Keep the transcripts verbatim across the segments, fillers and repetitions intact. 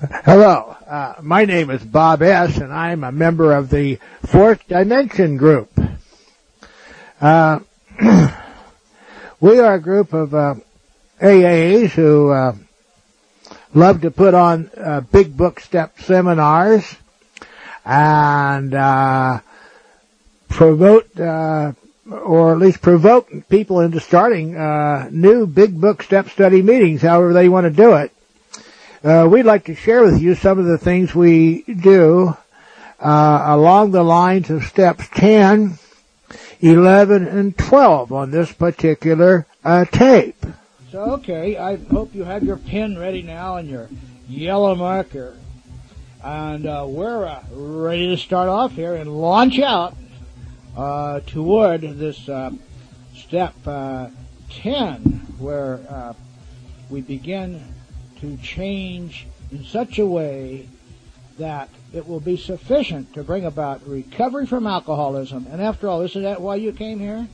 Hello, uh, my name is Bob S., and I'm a member of the Fourth Dimension Group. Uh, we are a group of uh, A As who uh, love to put on uh, big book step seminars and uh, promote, uh, or at least provoke people into starting uh, new big book step study meetings, however they want to do it. Uh, we'd like to share with you some of the things we do uh, along the lines of steps ten, eleven, and twelve on this particular uh, tape. So, okay, I hope you have your pen ready now and your yellow marker. And uh, we're uh, ready to start off here and launch out uh, toward this uh, step uh, ten, where uh, we begin to change in such a way that it will be sufficient to bring about recovery from alcoholism. And after all, isn't that why you came here?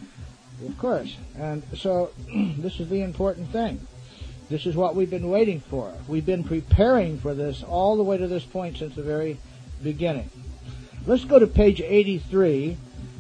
Of course. And so this is the important thing. This is what we've been waiting for. We've been preparing for this all the way to this point since the very beginning. Let's go to page eighty-three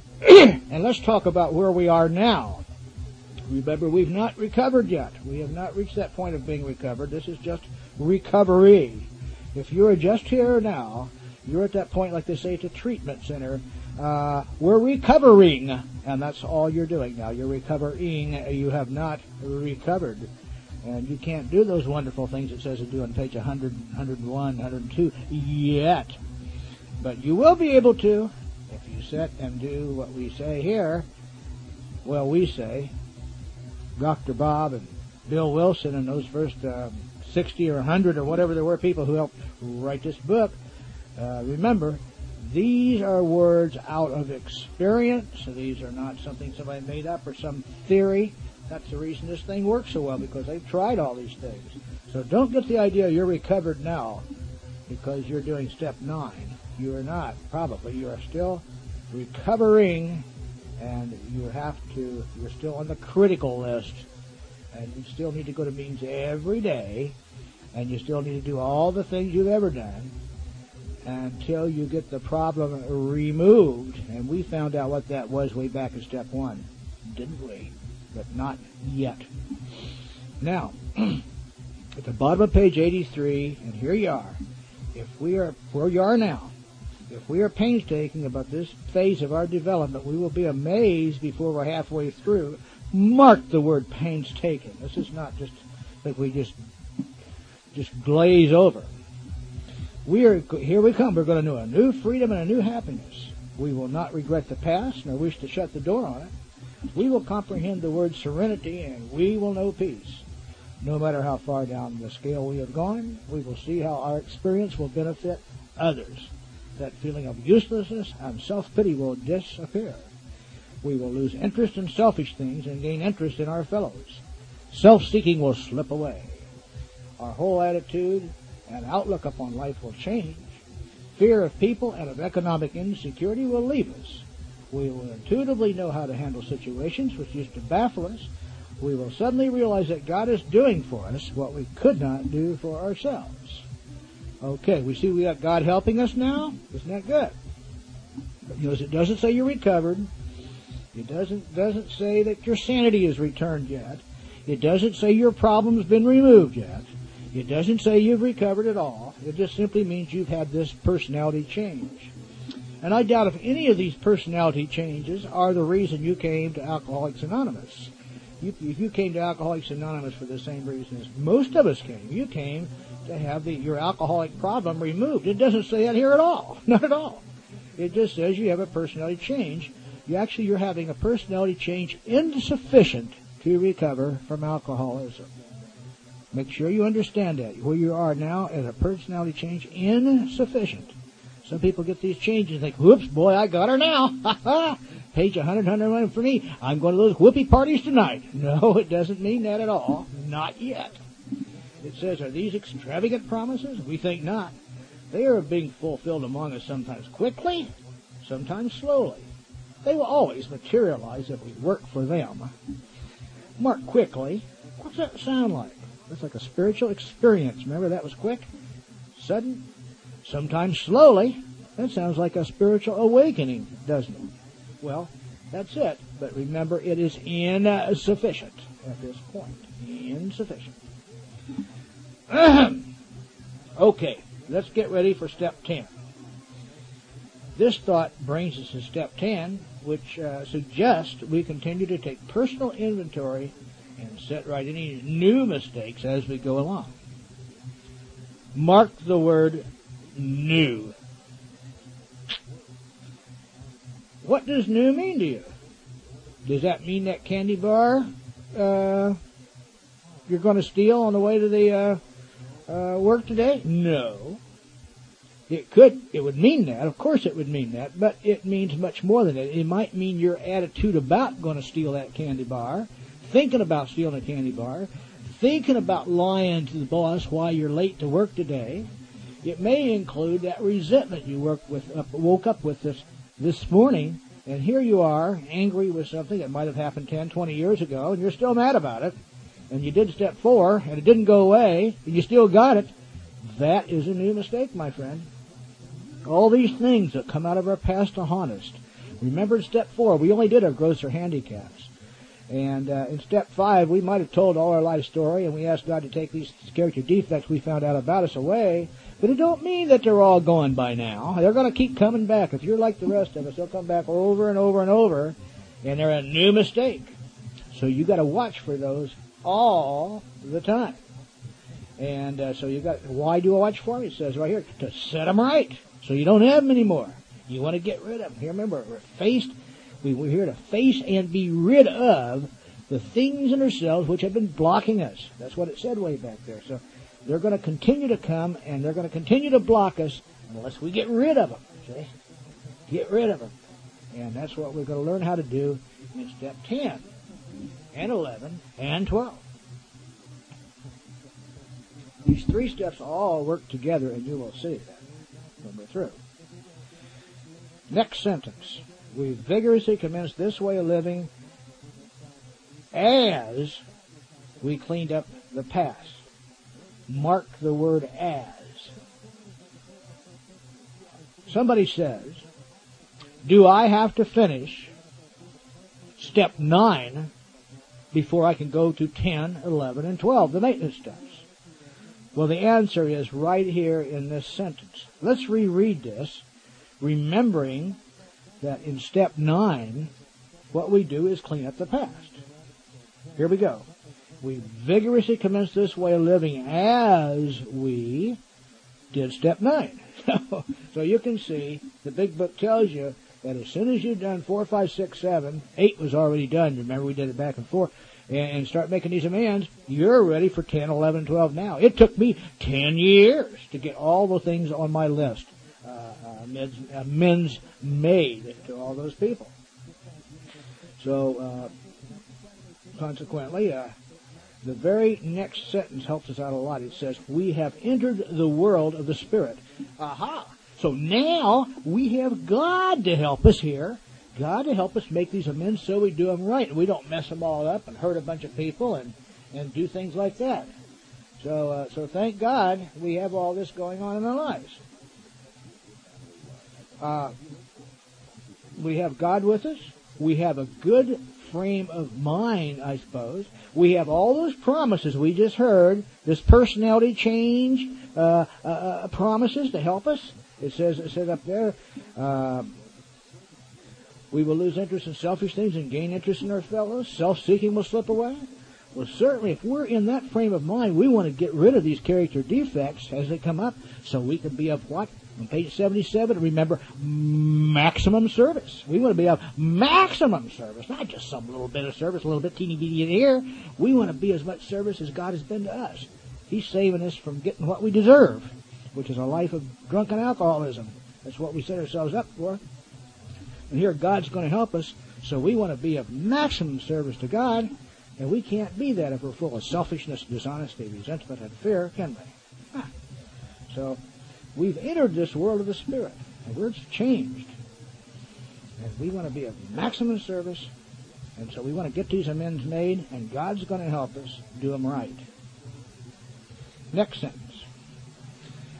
and let's talk about where we are now. Remember, we've not recovered yet. We have not reached that point of being recovered. This is just recovery. If you're just here now, you're at that point, like they say at a treatment center. Uh, we're recovering, and that's all you're doing now. You're recovering. You have not recovered. And you can't do those wonderful things it says to do on page one hundred, one oh one, one oh two yet. But you will be able to if you sit and do what we say here. Well, we say, Doctor Bob and Bill Wilson and those first uh, sixty or one hundred or whatever there were people who helped write this book. Uh, remember, these are words out of experience. These are not something somebody made up or some theory. That's the reason this thing works so well, because they've tried all these things. So don't get the idea you're recovered now because you're doing step nine. You are not, probably. You are still recovering, and you have to, you're still on the critical list, and you still need to go to meetings every day, and you still need to do all the things you've ever done until you get the problem removed. And we found out what that was way back in step one, didn't we? But not yet. Now, at the bottom of page eighty-three, and here you are, if we are where you are now, if we are painstaking about this phase of our development, we will be amazed before we're halfway through. Mark the word painstaking. This is not just like we just just glaze over. We are here we come. We're going to know a new freedom and a new happiness. We will not regret the past, nor wish to shut the door on it. We will comprehend the word serenity, and we will know peace. No matter how far down the scale we have gone, we will see how our experience will benefit others. That feeling of uselessness and self-pity will disappear. We will lose interest in selfish things and gain interest in our fellows. Self-seeking will slip away. Our whole attitude and outlook upon life will change. Fear of people and of economic insecurity will leave us. We will intuitively know how to handle situations which used to baffle us. We will suddenly realize that God is doing for us what we could not do for ourselves. Okay, we see we got God helping us now. Isn't that good? But notice it doesn't say you're recovered. It doesn't doesn't say that your sanity is returned yet. It doesn't say your problem's been removed yet. It doesn't say you've recovered at all. It just simply means you've had this personality change. And I doubt if any of these personality changes are the reason you came to Alcoholics Anonymous. You, if you came to Alcoholics Anonymous for the same reason as most of us came, you came to have the, your alcoholic problem removed. It doesn't say that here at all. Not at all. It just says you have a personality change. You actually, you're having a personality change insufficient to recover from alcoholism. Make sure you understand that. Where you are now is a personality change insufficient. Some people get these changes and think, whoops, boy, I got her now. Ha ha. Page one hundred, one oh one for me. I'm going to those whoopee parties tonight. No, it doesn't mean that at all. Not yet. It says, are these extravagant promises? We think not. They are being fulfilled among us sometimes quickly, sometimes slowly. They will always materialize if we work for them. Mark quickly. What's that sound like? It's like a spiritual experience. Remember that was quick? sudden, sometimes slowly. That sounds like a spiritual awakening, doesn't it? Well, that's it. But remember, it is insufficient at this point. Insufficient. Okay, let's get ready for step ten. This thought brings us to step ten, which uh, suggests we continue to take personal inventory and set right any new mistakes as we go along. Mark the word new. What does new mean to you? Does that mean that candy bar uh, you're going to steal on the way to the uh, uh, work today? No. It could, it would mean that. Of course it would mean that, but it means much more than that. It might mean your attitude about going to steal that candy bar, thinking about stealing a candy bar, thinking about lying to the boss why you're late to work today. It may include that resentment you worked with, uh, woke up with this this morning, and here you are, angry with something that might have happened ten, twenty years ago, and you're still mad about it, and you did step four, and it didn't go away, and you still got it. That is a new mistake, my friend. All these things that come out of our past to haunt us. Remember in step four, we only did our grosser handicaps. And uh, in step five, we might have told all our life story, and we asked God to take these character defects we found out about us away. But it don't mean that they're all gone by now. They're going to keep coming back. If you're like the rest of us, they'll come back over and over and over, and they're a new mistake. So you got to watch for those all the time. And uh, so you got, why do I watch for them? It says right here, to set them right, so you don't have them anymore. You want to get rid of them. Here, remember, we're faced, we, we're here to face and be rid of the things in ourselves which have been blocking us. That's what it said way back there. So they're going to continue to come, and they're going to continue to block us unless we get rid of them. See? Get rid of them. And that's what we're going to learn how to do in step ten and eleven and twelve. These three steps all work together, and you will see that when we're through. Next sentence. We vigorously commenced this way of living as we cleaned up the past. Mark the word as. Somebody says, do I have to finish step nine before I can go to ten, eleven, and twelve, the maintenance steps? Well, the answer is right here in this sentence. Let's reread this, remembering that in step nine, what we do is clean up the past. Here we go. We vigorously commence this way of living as we did step nine. So you can see the big book tells you that as soon as you've done four, five, six, seven, eight was already done. Remember we did it back and forth. And start making these amends, you're ready for ten, eleven, twelve now. It took me ten years to get all the things on my list. Uh, uh, amends, amends made to all those people. So, uh, consequently, uh, the very next sentence helps us out a lot. It says, we have entered the world of the Spirit. Aha! So now we have God to help us here. God to help us make these amends so we do them right. And we don't mess them all up and hurt a bunch of people and, and do things like that. So, uh, so thank God we have all this going on in our lives. Uh, we have God with us. We have a good frame of mind, I suppose. We have all those promises we just heard, this personality change uh, uh, uh, promises to help us. It says, it says up there, uh, we will lose interest in selfish things and gain interest in our fellows. Self-seeking will slip away. Well, certainly, if we're in that frame of mind, we want to get rid of these character defects as they come up so we can be of what? On page seventy-seven, remember, maximum service. We want to be of maximum service, not just some little bit of service, a little bit teeny-bitty in here. We want to be as much service as God has been to us. He's saving us from getting what we deserve, which is a life of drunken alcoholism. That's what we set ourselves up for. And here God's going to help us, so we want to be of maximum service to God, and we can't be that if we're full of selfishness, dishonesty, resentment, and fear, can we? Ah. So we've entered this world of the Spirit. The word's changed. And we want to be of maximum service, and so we want to get these amends made, and God's going to help us do them right. Next sentence.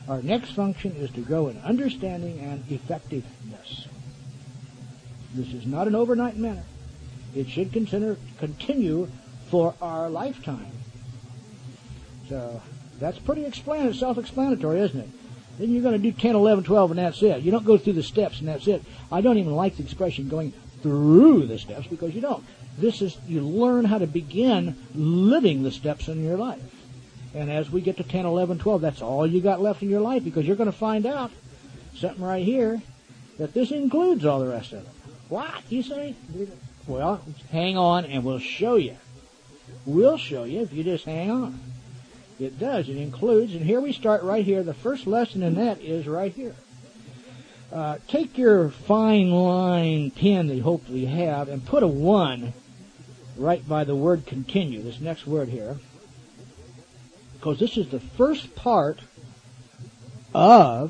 Our next function is to grow in understanding and effectiveness. This is not an overnight matter. It should consider, continue for our lifetime. So that's pretty explan- self-explanatory, isn't it? Then you're going to do ten, eleven, twelve, and that's it. You don't go through the steps, and that's it. I don't even like the expression going through the steps, because you don't. This is, you learn how to begin living the steps in your life. And as we get to ten, eleven, twelve, that's all you got left in your life, because you're going to find out something right here, that this includes all the rest of it. What, you say? Well, hang on and we'll show you. We'll show you if you just hang on. It does. It includes, and here we start right here. The first lesson in that is right here. Uh, take your fine line pen that you hopefully have and put a one right by the word continue, this next word here. Because this is the first part of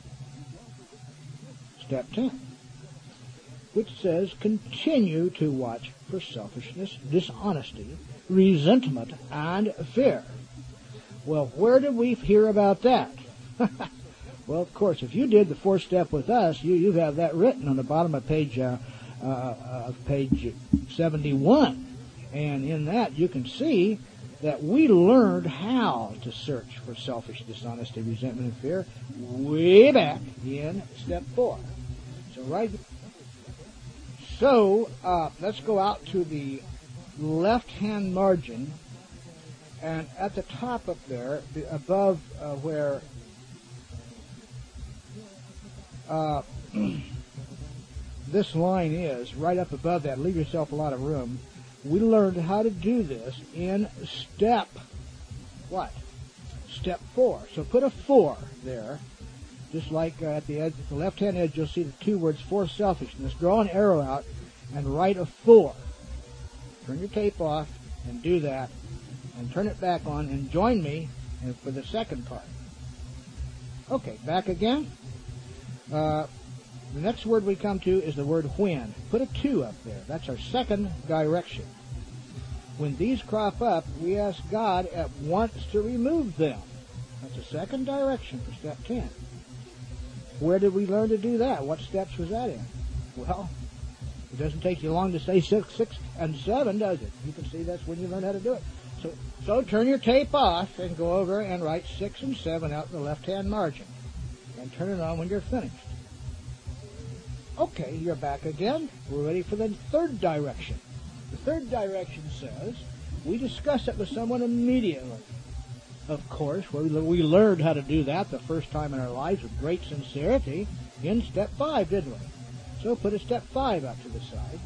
step ten, which says continue to watch for selfishness, dishonesty, resentment, and fear. Well, where did we hear about that? Well, of course, if you did the fourth step with us, you, you have that written on the bottom of page uh, uh, of page seventy-one. And in that, you can see that we learned how to search for selfish dishonesty, resentment, and fear way back in step four. So, right. So, uh, let's go out to the left-hand margin, and at the top up there, the, above uh, where uh, this line is, right up above that, leave yourself a lot of room. We learned how to do this in step, what? Step four. So put a four there, just like uh, at the edge, at the left-hand edge, you'll see the two words, for selfishness. Draw an arrow out and write a four. Turn your tape off and do that, and turn it back on, and join me for the second part. Okay, back again. Uh, the next word we come to is the word when. Put a two up there. That's our second direction. When these crop up, we ask God at once to remove them. That's a second direction for step ten. Where did we learn to do that? What steps was that in? Well, it doesn't take you long to say six, six, and seven, does it? You can see that's when you learn how to do it. So, so turn your tape off and go over and write six and seven out in the left-hand margin. And turn it on when you're finished. Okay, you're back again. We're ready for the third direction. The third direction says, we discuss it with someone immediately. Of course, we, we learned how to do that the first time in our lives with great sincerity in step five, didn't we? So put a step five out to the side.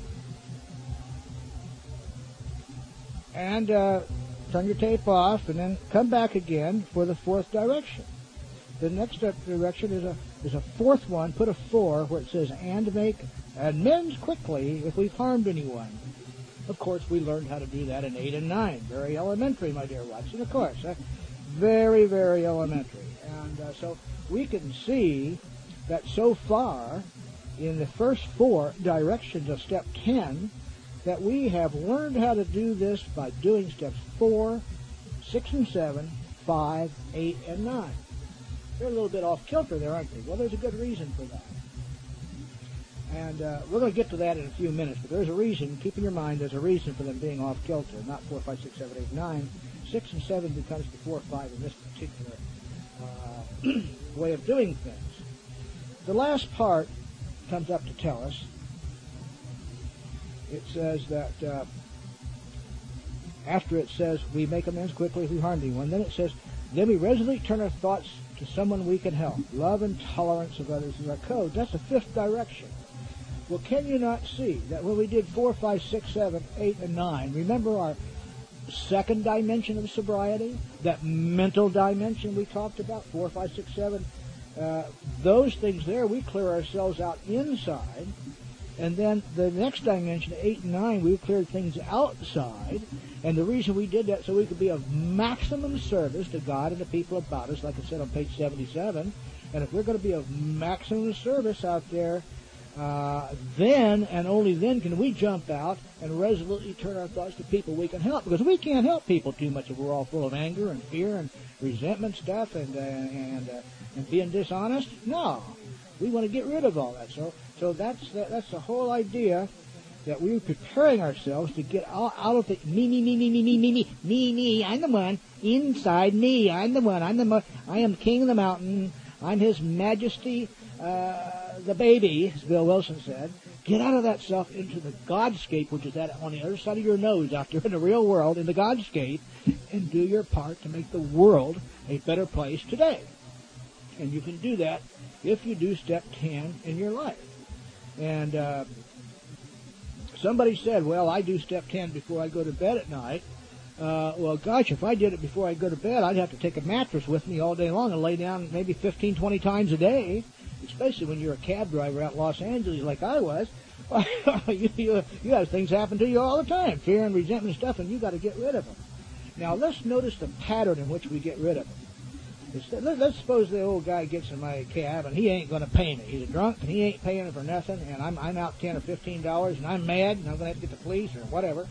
And uh, turn your tape off, and then come back again for the fourth direction. The next direction is a is a fourth one. Put a four where it says, and make amends quickly if we've harmed anyone. Of course, we learned how to do that in eight and nine. Very elementary, my dear Watson, of course. Uh, very, very elementary. And uh, so we can see that so far in the first four directions of step ten, that we have learned how to do this by doing steps four, six and seven, five, eight, and nine. They're a little bit off kilter there, aren't they? Well, there's a good reason for that. And uh, we're going to get to that in a few minutes, but there's a reason. Keep in your mind there's a reason for them being off kilter, not four, five, six, seven, eight, nine. six and seven becomes the four, five in this particular uh, way of doing things. The last part comes up to tell us. It says that uh, after it says we make amends quickly if we harm anyone, then it says, then we resolutely turn our thoughts to someone we can help. Love and tolerance of others is our code. That's the fifth direction. Well, can you not see that when we did four, five, six, seven, eight, and nine, remember our second dimension of sobriety, that mental dimension we talked about, four, five, six, seven, uh, those things there, we clear ourselves out inside. And then the next dimension, eight and nine, we cleared things outside. And the reason we did that, so we could be of maximum service to God and the people about us, like I said on page seventy-seven. And if we're going to be of maximum service out there uh, then and only then can we jump out and resolutely turn our thoughts to people we can help, because we can't help people too much if we're all full of anger and fear and resentment stuff and uh, and uh, and being dishonest. No, we want to get rid of all that. So so that's that, that's the whole idea, that we're preparing ourselves to get out, out of the me, me, me, me, me, me, me, me, me, me, I'm the one, inside me, I'm the one, I'm the mo- I am king of the mountain, I'm His Majesty, uh, the baby, as Bill Wilson said. Get out of that self into the Godscape, which is that on the other side of your nose out there in the real world, in the Godscape, and do your part to make the world a better place today. And you can do that if you do step ten in your life. And, uh, somebody said, well, I do step ten before I go to bed at night. Uh, well, gosh, if I did it before I go to bed, I'd have to take a mattress with me all day long and lay down maybe fifteen, twenty times a day, especially when you're a cab driver out in Los Angeles like I was. you, you, you have things happen to you all the time, fear and resentment and stuff, and you got to get rid of them. Now, let's notice the pattern in which we get rid of them. It's, let, let's suppose the old guy gets in my cab and he ain't going to pay me. He's a drunk and he ain't paying for nothing, and I'm I'm out ten or fifteen dollars and I'm mad and I'm going to have to get the police or whatever.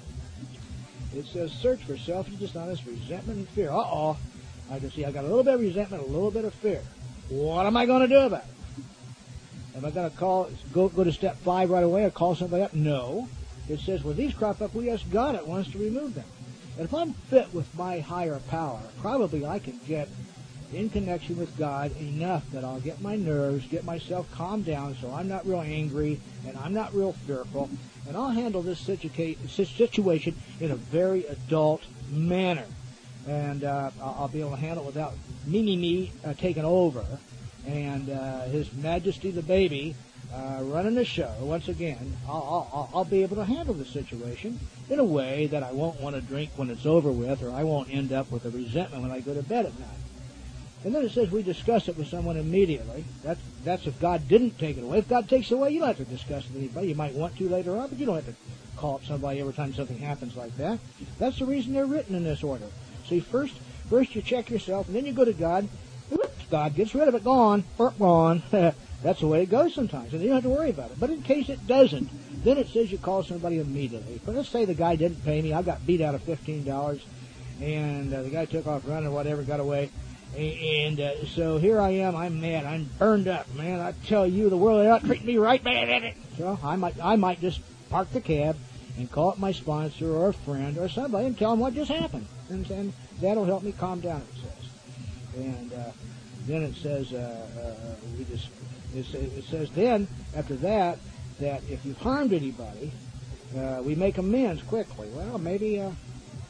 It says search for self-dishonest resentment and fear. Uh-oh. I can see I got a little bit of resentment, a little bit of fear. What am I going to do about it? Am I going to call, go go to step five right away or call somebody up? No. It says, when these crop up, we ask God at once to remove them. And if I'm fit with my higher power, probably I can get in connection with God enough that I'll get my nerves, get myself calmed down so I'm not real angry and I'm not real fearful, and I'll handle this situa- situation in a very adult manner. And uh, I'll be able to handle it without me, me, me uh, taking over, and uh, His Majesty the baby uh, running the show. Once again, I'll, I'll, I'll be able to handle the situation in a way that I won't want to drink when it's over with, or I won't end up with a resentment when I go to bed at night. And then it says we discuss it with someone immediately. That's, that's if God didn't take it away. If God takes it away, you don't have to discuss it with anybody. You might want to later on, but you don't have to call up somebody every time something happens like that. That's the reason they're written in this order. See, first first you check yourself, and then you go to God. Oops, God gets rid of it. Gone. Gone. That's the way it goes sometimes, and you don't have to worry about it. But in case it doesn't, then it says you call somebody immediately. But let's say the guy didn't pay me. I got beat out of fifteen dollars, and uh, the guy took off running or whatever, got away. And uh, so here I am, I'm mad, I'm burned up, man. I tell you, the world, they're not treating me right, man. So I might, I might just park the cab and call up my sponsor or a friend or somebody and tell them what just happened. And, and that'll help me calm down, it says. And uh, then it says, uh, uh, we just, it, it says then, after that, that if you've harmed anybody, uh, we make amends quickly. Well, maybe... Uh,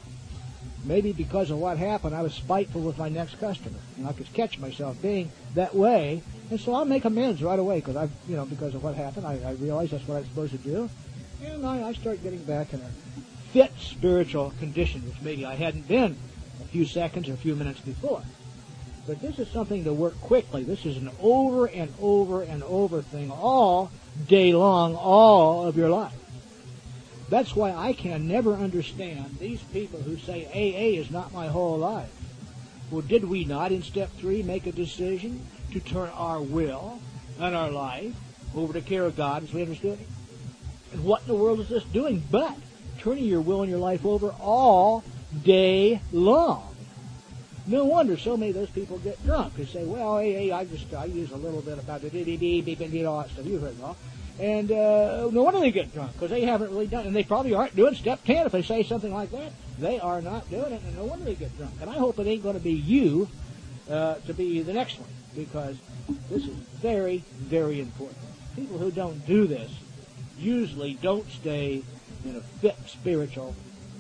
Maybe because of what happened, I was spiteful with my next customer, and I could catch myself being that way, and so I'll make amends right away because I, you know, because of what happened, I, I realize that's what I'm supposed to do, and I, I start getting back in a fit spiritual condition, which maybe I hadn't been a few seconds or a few minutes before. But this is something to work quickly. This is an over and over and over thing all day long, all of your life. That's why I can never understand these people who say A A is not my whole life. Well, did we not in step three make a decision to turn our will and our life over to care of God as we understood it? And what in the world is this doing but turning your will and your life over all day long? No wonder so many of those people get drunk. They say, well, A A, I just I use a little bit about the dee-dee-dee, all that stuff. You've heard it all. And uh, no wonder they get drunk, because they haven't really done it. And they probably aren't doing step ten if they say something like that. They are not doing it, and no wonder they get drunk. And I hope it ain't going to be you uh, to be the next one, because this is very, very important. People who don't do this usually don't stay in a fit, spiritual,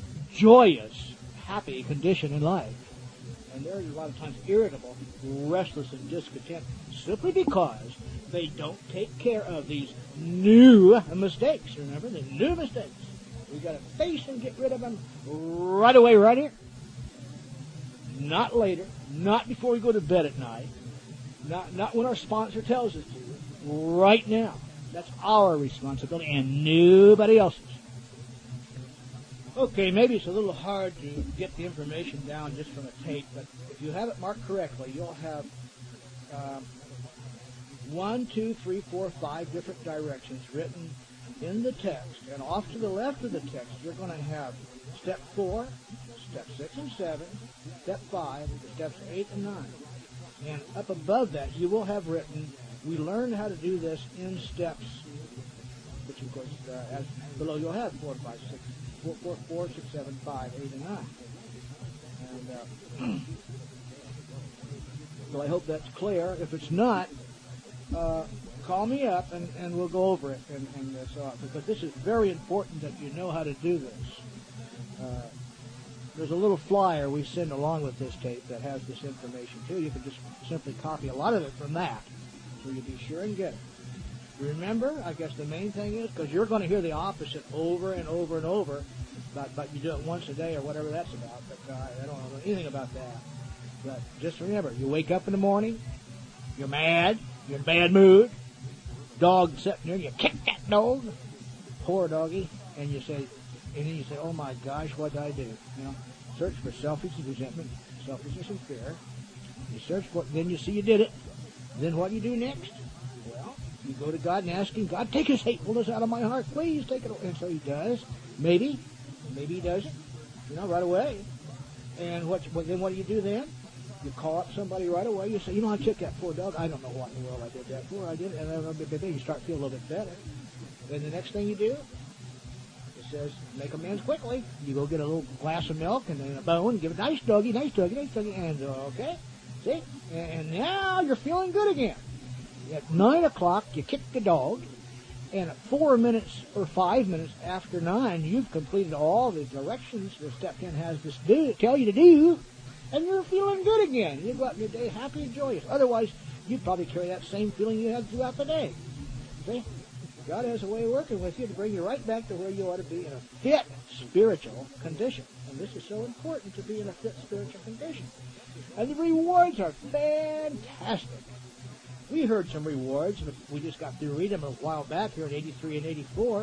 joyous, happy condition in life. And they're a lot of times irritable, restless, and discontent, simply because they don't take care of these new mistakes. Remember, the new mistakes. We've got to face and get rid of them right away, right here. Not later, not before we go to bed at night, not, not when our sponsor tells us to, right now. That's our responsibility and nobody else's. Okay, maybe it's a little hard to get the information down just from a tape, but if you have it marked correctly, you'll have um, one, two, three, four, five different directions written in the text. And off to the left of the text, you're going to have step four, step six and seven, step five, steps eight and nine. And up above that, you will have written, we learned how to do this in steps, which of course, uh, as below you'll have four, five, six, four, four, four, six, seven, five, eight, and nine. And uh, so I hope that's clear. If it's not, uh, call me up and, and we'll go over it. And, and uh, so, because this is very important that you know how to do this. Uh, there's a little flyer we send along with this tape that has this information too. You can just simply copy a lot of it from that, so you'll be sure and get it. Remember, I guess the main thing is, because you're going to hear the opposite over and over and over, but, but you do it once a day or whatever that's about, but uh, I don't know anything about that. But just remember, you wake up in the morning, you're mad, you're in a bad mood, dog sitting there, you kick that dog, poor doggy, and you say, and then you say, oh my gosh, what did I do? You know, search for selfishness, resentment, selfishness, and fear. You search for it, then you see you did it. Then what do you do next? Well, you go to God and ask Him, God, take His hatefulness out of my heart, please take it away. And so He does. Maybe, maybe He doesn't. You know, right away. And what? what then what do you do then? You call up somebody right away. You say, you know, I took that poor dog. I don't know what in the world I did that for. I did it, and then you start feeling a little bit better. Then the next thing you do, says, make amends quickly. You go get a little glass of milk and then a bone, give it, nice doggy, nice doggy, nice doggy, and uh, okay, see? And, and now you're feeling good again. At nine o'clock, you kick the dog, and at four minutes or five minutes after nine, you've completed all the directions the step ten has to do, tell you to do, and you're feeling good again. You go out in your day happy and joyous. Otherwise, you'd probably carry that same feeling you had throughout the day. See? God has a way of working with you to bring you right back to where you ought to be in a fit spiritual condition. And this is so important, to be in a fit spiritual condition. And the rewards are fantastic. We heard some rewards. We just got through reading them a while back here in eighty-three and eighty-four.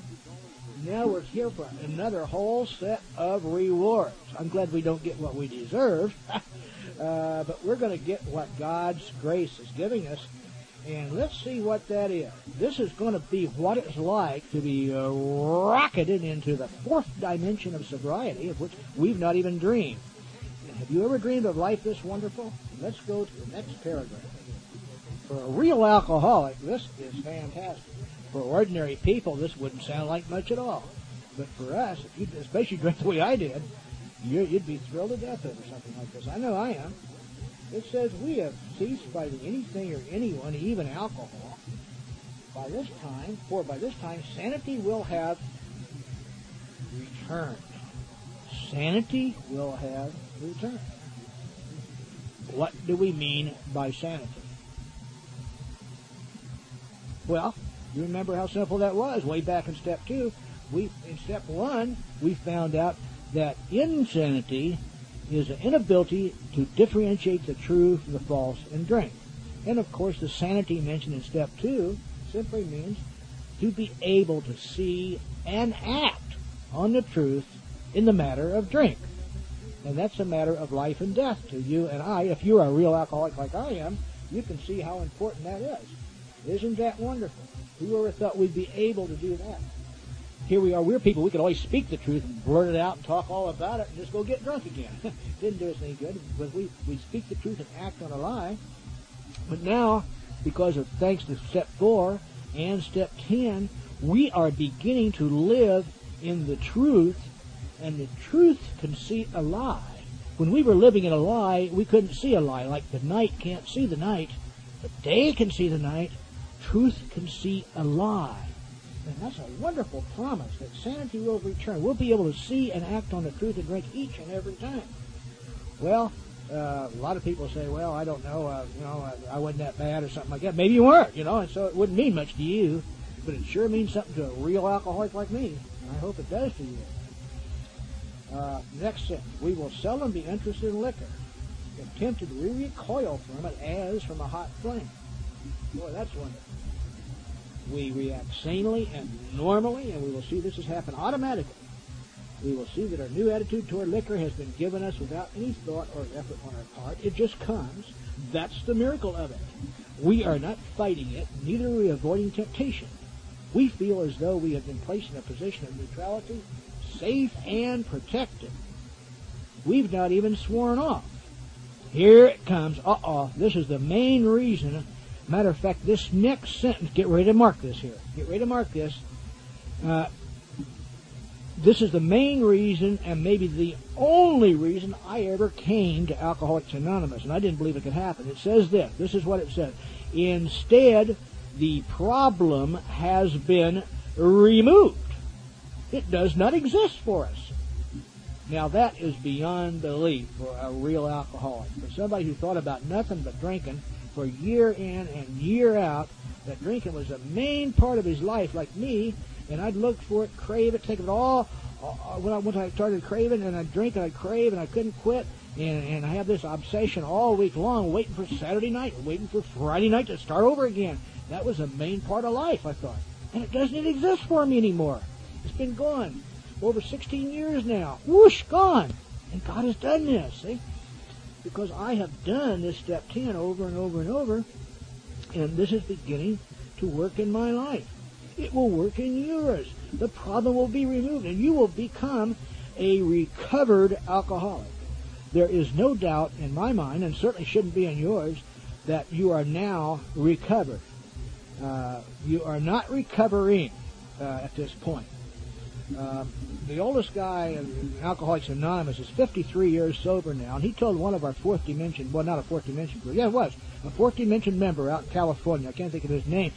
Now we're here for another whole set of rewards. I'm glad we don't get what we deserve. uh, but we're going to get what God's grace is giving us. And let's see what that is. This is going to be what it's like to be uh, rocketed into the fourth dimension of sobriety, of which we've not even dreamed. And have you ever dreamed of life this wonderful? Let's go to the next paragraph. For a real alcoholic, this is fantastic. For ordinary people, this wouldn't sound like much at all. But for us, if you especially drink the way I did, you, you'd be thrilled to death over something like this. I know I am. It says, we have ceased fighting anything or anyone, even alcohol. By this time, for by this time, sanity will have returned. Sanity will have returned. What do we mean by sanity? Well, you remember how simple that was way back in step two. We, in step one, we found out that insanity is an inability to differentiate the true from the false in drink. And of course, the sanity mentioned in step two simply means to be able to see and act on the truth in the matter of drink. And that's a matter of life and death to you and I. If you're a real alcoholic like I am, you can see how important that is. Isn't that wonderful? Who ever thought we'd be able to do that? Here we are, we're people, we could always speak the truth and blurt it out and talk all about it and just go get drunk again. Didn't do us any good, but we, we speak the truth and act on a lie. But now, because of thanks to step four and step ten, we are beginning to live in the truth, and the truth can see a lie. When we were living in a lie, we couldn't see a lie. Like the night can't see the night, the day can see the night, truth can see a lie. And that's a wonderful promise that sanity will return. We'll be able to see and act on the truth and drink each and every time. Well, uh, a lot of people say, well, I don't know, uh, you know, I, I wasn't that bad or something like that. Maybe you weren't, you know, and so it wouldn't mean much to you, but it sure means something to a real alcoholic like me. I hope it does to you. Uh, next sentence, we will seldom be interested in liquor. If tempted, we recoil from it as from a hot flame. Boy, that's wonderful. We react sanely and normally, and we will see this has happened automatically. We will see that our new attitude toward liquor has been given us without any thought or effort on our part. It just comes. That's the miracle of it. We are not fighting it, neither are we avoiding temptation. We feel as though we have been placed in a position of neutrality, safe and protected. We've not even sworn off. Here it comes. Uh-oh, this is the main reason. Matter of fact, this next sentence, get ready to mark this here. Get ready to mark this. Uh, this is the main reason, and maybe the only reason I ever came to Alcoholics Anonymous, and I didn't believe it could happen. It says this. This is what it says. Instead, the problem has been removed. It does not exist for us. Now that is beyond belief for a real alcoholic. For somebody who thought about nothing but drinking for year in and year out, that drinking was a main part of his life, like me, and I'd look for it, crave it, think of it all. When I, when I started craving, and I'd drink and I'd crave, and I couldn't quit, and, and I have this obsession all week long, waiting for Saturday night, waiting for Friday night to start over again. That was a main part of life, I thought. And it doesn't exist for me anymore. It's been gone over sixteen years now. Whoosh, gone. And God has done this, see? Because I have done this step ten over and over and over, and this is beginning to work in my life. It will work in yours. The problem will be removed, and you will become a recovered alcoholic. There is no doubt in my mind, and certainly shouldn't be in yours, that you are now recovered. Uh, you are not recovering uh, at this point. Uh, the oldest guy in Alcoholics Anonymous is fifty-three years sober now, and he told one of our fourth dimension, well, not a fourth dimension group, yeah, it was, a fourth dimension member out in California, I can't think of his name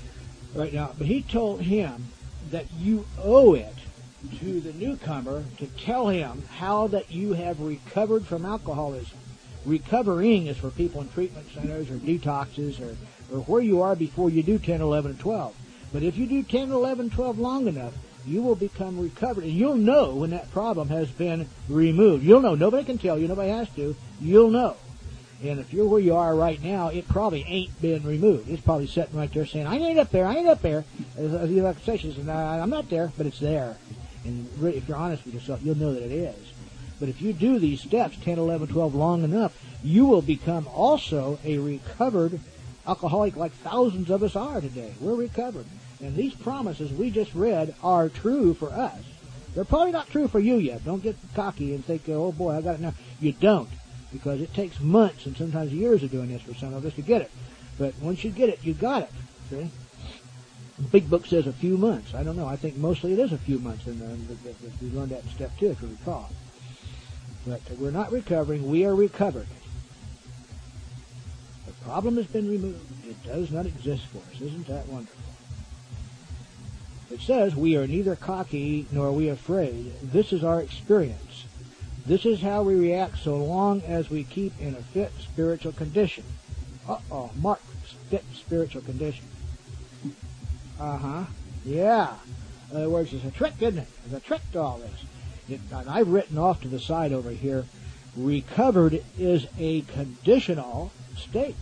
right now, but he told him that you owe it to the newcomer to tell him how that you have recovered from alcoholism. Recovering is for people in treatment centers or detoxes or, or where you are before you do ten, eleven, and twelve. But if you do ten, eleven, twelve long enough, you will become recovered. And you'll know when that problem has been removed. You'll know. Nobody can tell you. Nobody has to. You'll know. And if you're where you are right now, it probably ain't been removed. It's probably sitting right there saying, I ain't up there, I ain't up there. As you like to say, she says, no, I'm not there, but it's there. And if you're honest with yourself, you'll know that it is. But if you do these steps, ten, eleven, twelve, long enough, you will become also a recovered alcoholic like thousands of us are today. We're recovered. And these promises we just read are true for us. They're probably not true for you yet. Don't get cocky and think, oh boy, I got it now. You don't. Because it takes months and sometimes years of doing this for some of us to get it. But once you get it, you got it. See? The big book says a few months. I don't know. I think mostly it is a few months. And we learned that in step two, if you recall. But we're not recovering. We are recovered. The problem has been removed. It does not exist for us. Isn't that wonderful? It says we are neither cocky nor are we afraid. This is our experience. This is how we react so long as we keep in a fit spiritual condition. Uh-oh, mark fit spiritual condition. Uh-huh. Yeah. In other words, it's a trick, isn't it? There's a trick to all this. It, and I've written off to the side over here, recovered is a conditional state.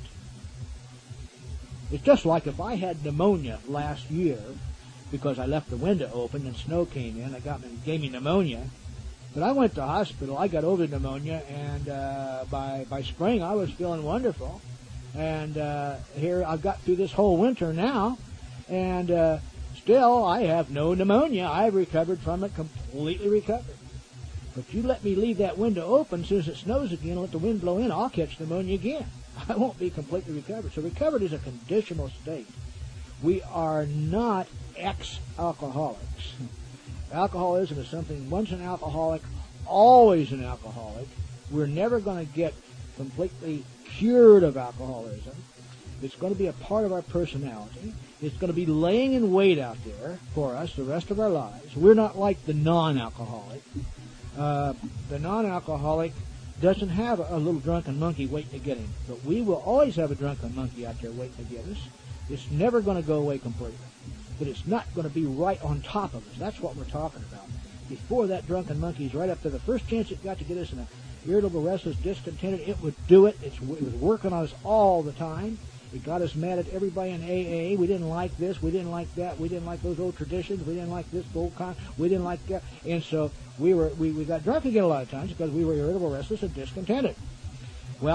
It's just like if I had pneumonia last year because I left the window open and snow came in, I got me, gave me pneumonia. But I went to the hospital, I got over pneumonia, and uh, by by spring I was feeling wonderful. And uh, here I've got through this whole winter now, and uh, still I have no pneumonia. I've recovered from it, completely recovered. But you let me leave that window open, as soon as it snows again, let the wind blow in, I'll catch pneumonia again. I won't be completely recovered. So recovered is a conditional state. We are not ex-alcoholics. Alcoholism is something, once an alcoholic, always an alcoholic. We're never going to get completely cured of alcoholism. It's going to be a part of our personality. It's going to be laying in wait out there for us the rest of our lives. We're not like the non-alcoholic. Uh, the non-alcoholic doesn't have a, a little drunken monkey waiting to get him. But we will always have a drunken monkey out there waiting to get us. It's never going to go away completely. But it's not going to be right on top of us. That's what we're talking about. Before that drunken monkey is right up there, the first chance it got to get us in a irritable, restless, discontented, it would do it. It's, it was working on us all the time. It got us mad at everybody in A A. We didn't like this. We didn't like that. We didn't like those old traditions. We didn't like this old con. We didn't like that. And so we were we, we got drunk again a lot of times because we were irritable, restless, and discontented. Well,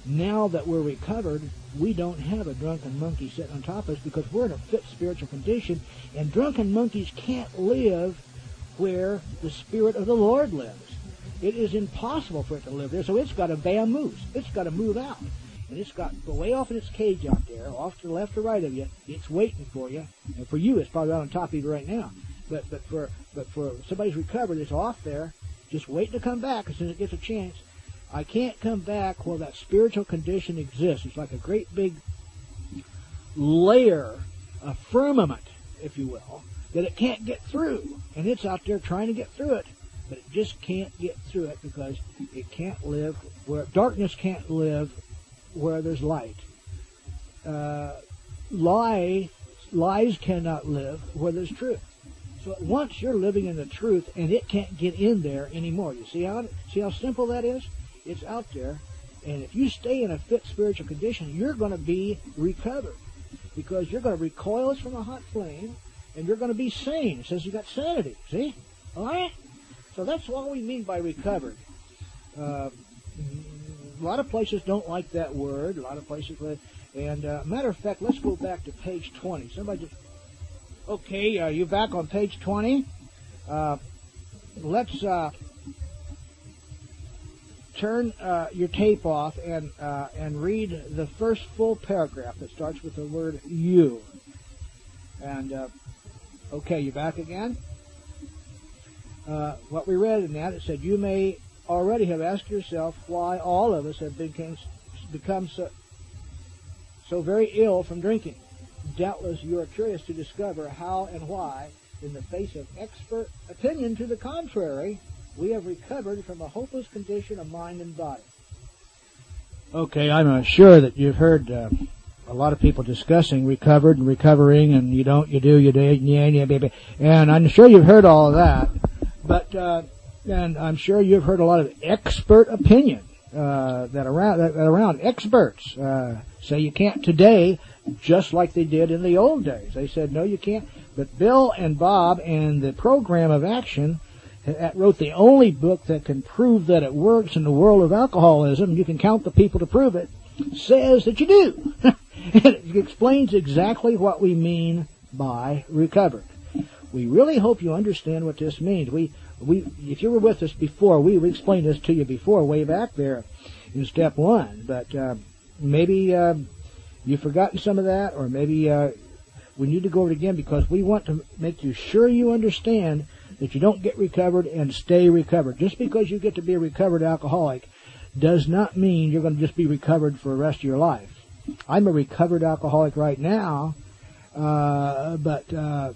now that we're recovered, we don't have a drunken monkey sitting on top of us because we're in a fit spiritual condition, and drunken monkeys can't live where the Spirit of the Lord lives. It is impossible for it to live there, so it's got to vamoose. It's got to move out. And it's got to go way off in its cage out there, off to the left or right of you. It's waiting for you. And for you, it's probably right on top of you right now. But but for but for somebody's recovered, it's off there, just waiting to come back as soon as it gets a chance. I can't come back while that spiritual condition exists. It's like a great big layer, a firmament, if you will, that it can't get through. And it's out there trying to get through it. But it just can't get through it because it can't live where darkness can't live where there's light. Uh, lie, lies cannot live where there's truth. So once you're living in the truth, and it can't get in there anymore. You see how see how simple that is? It's out there, and if you stay in a fit spiritual condition, you're going to be recovered because you're going to recoil as from a hot flame, and you're going to be sane. It says you got sanity. See? All right. So that's what we mean by recovered. Uh, a lot of places don't like that word. A lot of places, and uh, matter of fact, let's go back to page twenty. Somebody just. Okay, uh, you back on page twenty? Uh, let's uh, turn uh, your tape off and uh, and read the first full paragraph that starts with the word "you." And uh, okay, you back again? Uh, what we read in that, it said, "You may already have asked yourself why all of us have become become so so very ill from drinking. Doubtless you are curious to discover how and why, in the face of expert opinion to the contrary, we have recovered from a hopeless condition of mind and body." Okay, I'm uh, sure that you've heard uh, a lot of people discussing recovered and recovering, and you don't, you do, you do, yeah, yeah, baby. And I'm sure you've heard all of that, but uh, and I'm sure you've heard a lot of expert opinion uh, that around that around experts uh, say you can't today. Just like they did in the old days. They said, no, you can't. But Bill and Bob and the Program of Action wrote the only book that can prove that it works in the world of alcoholism. You can count the people to prove it. Says that you do. It explains exactly what we mean by recovered. We really hope you understand what this means. We, we, if you were with us before, we, we explained this to you before, way back there in step one. But uh, maybe... Uh, You've forgotten some of that, or maybe uh, we need to go over it again because we want to make you sure you understand that you don't get recovered and stay recovered. Just because you get to be a recovered alcoholic does not mean you're going to just be recovered for the rest of your life. I'm a recovered alcoholic right now, uh, but uh,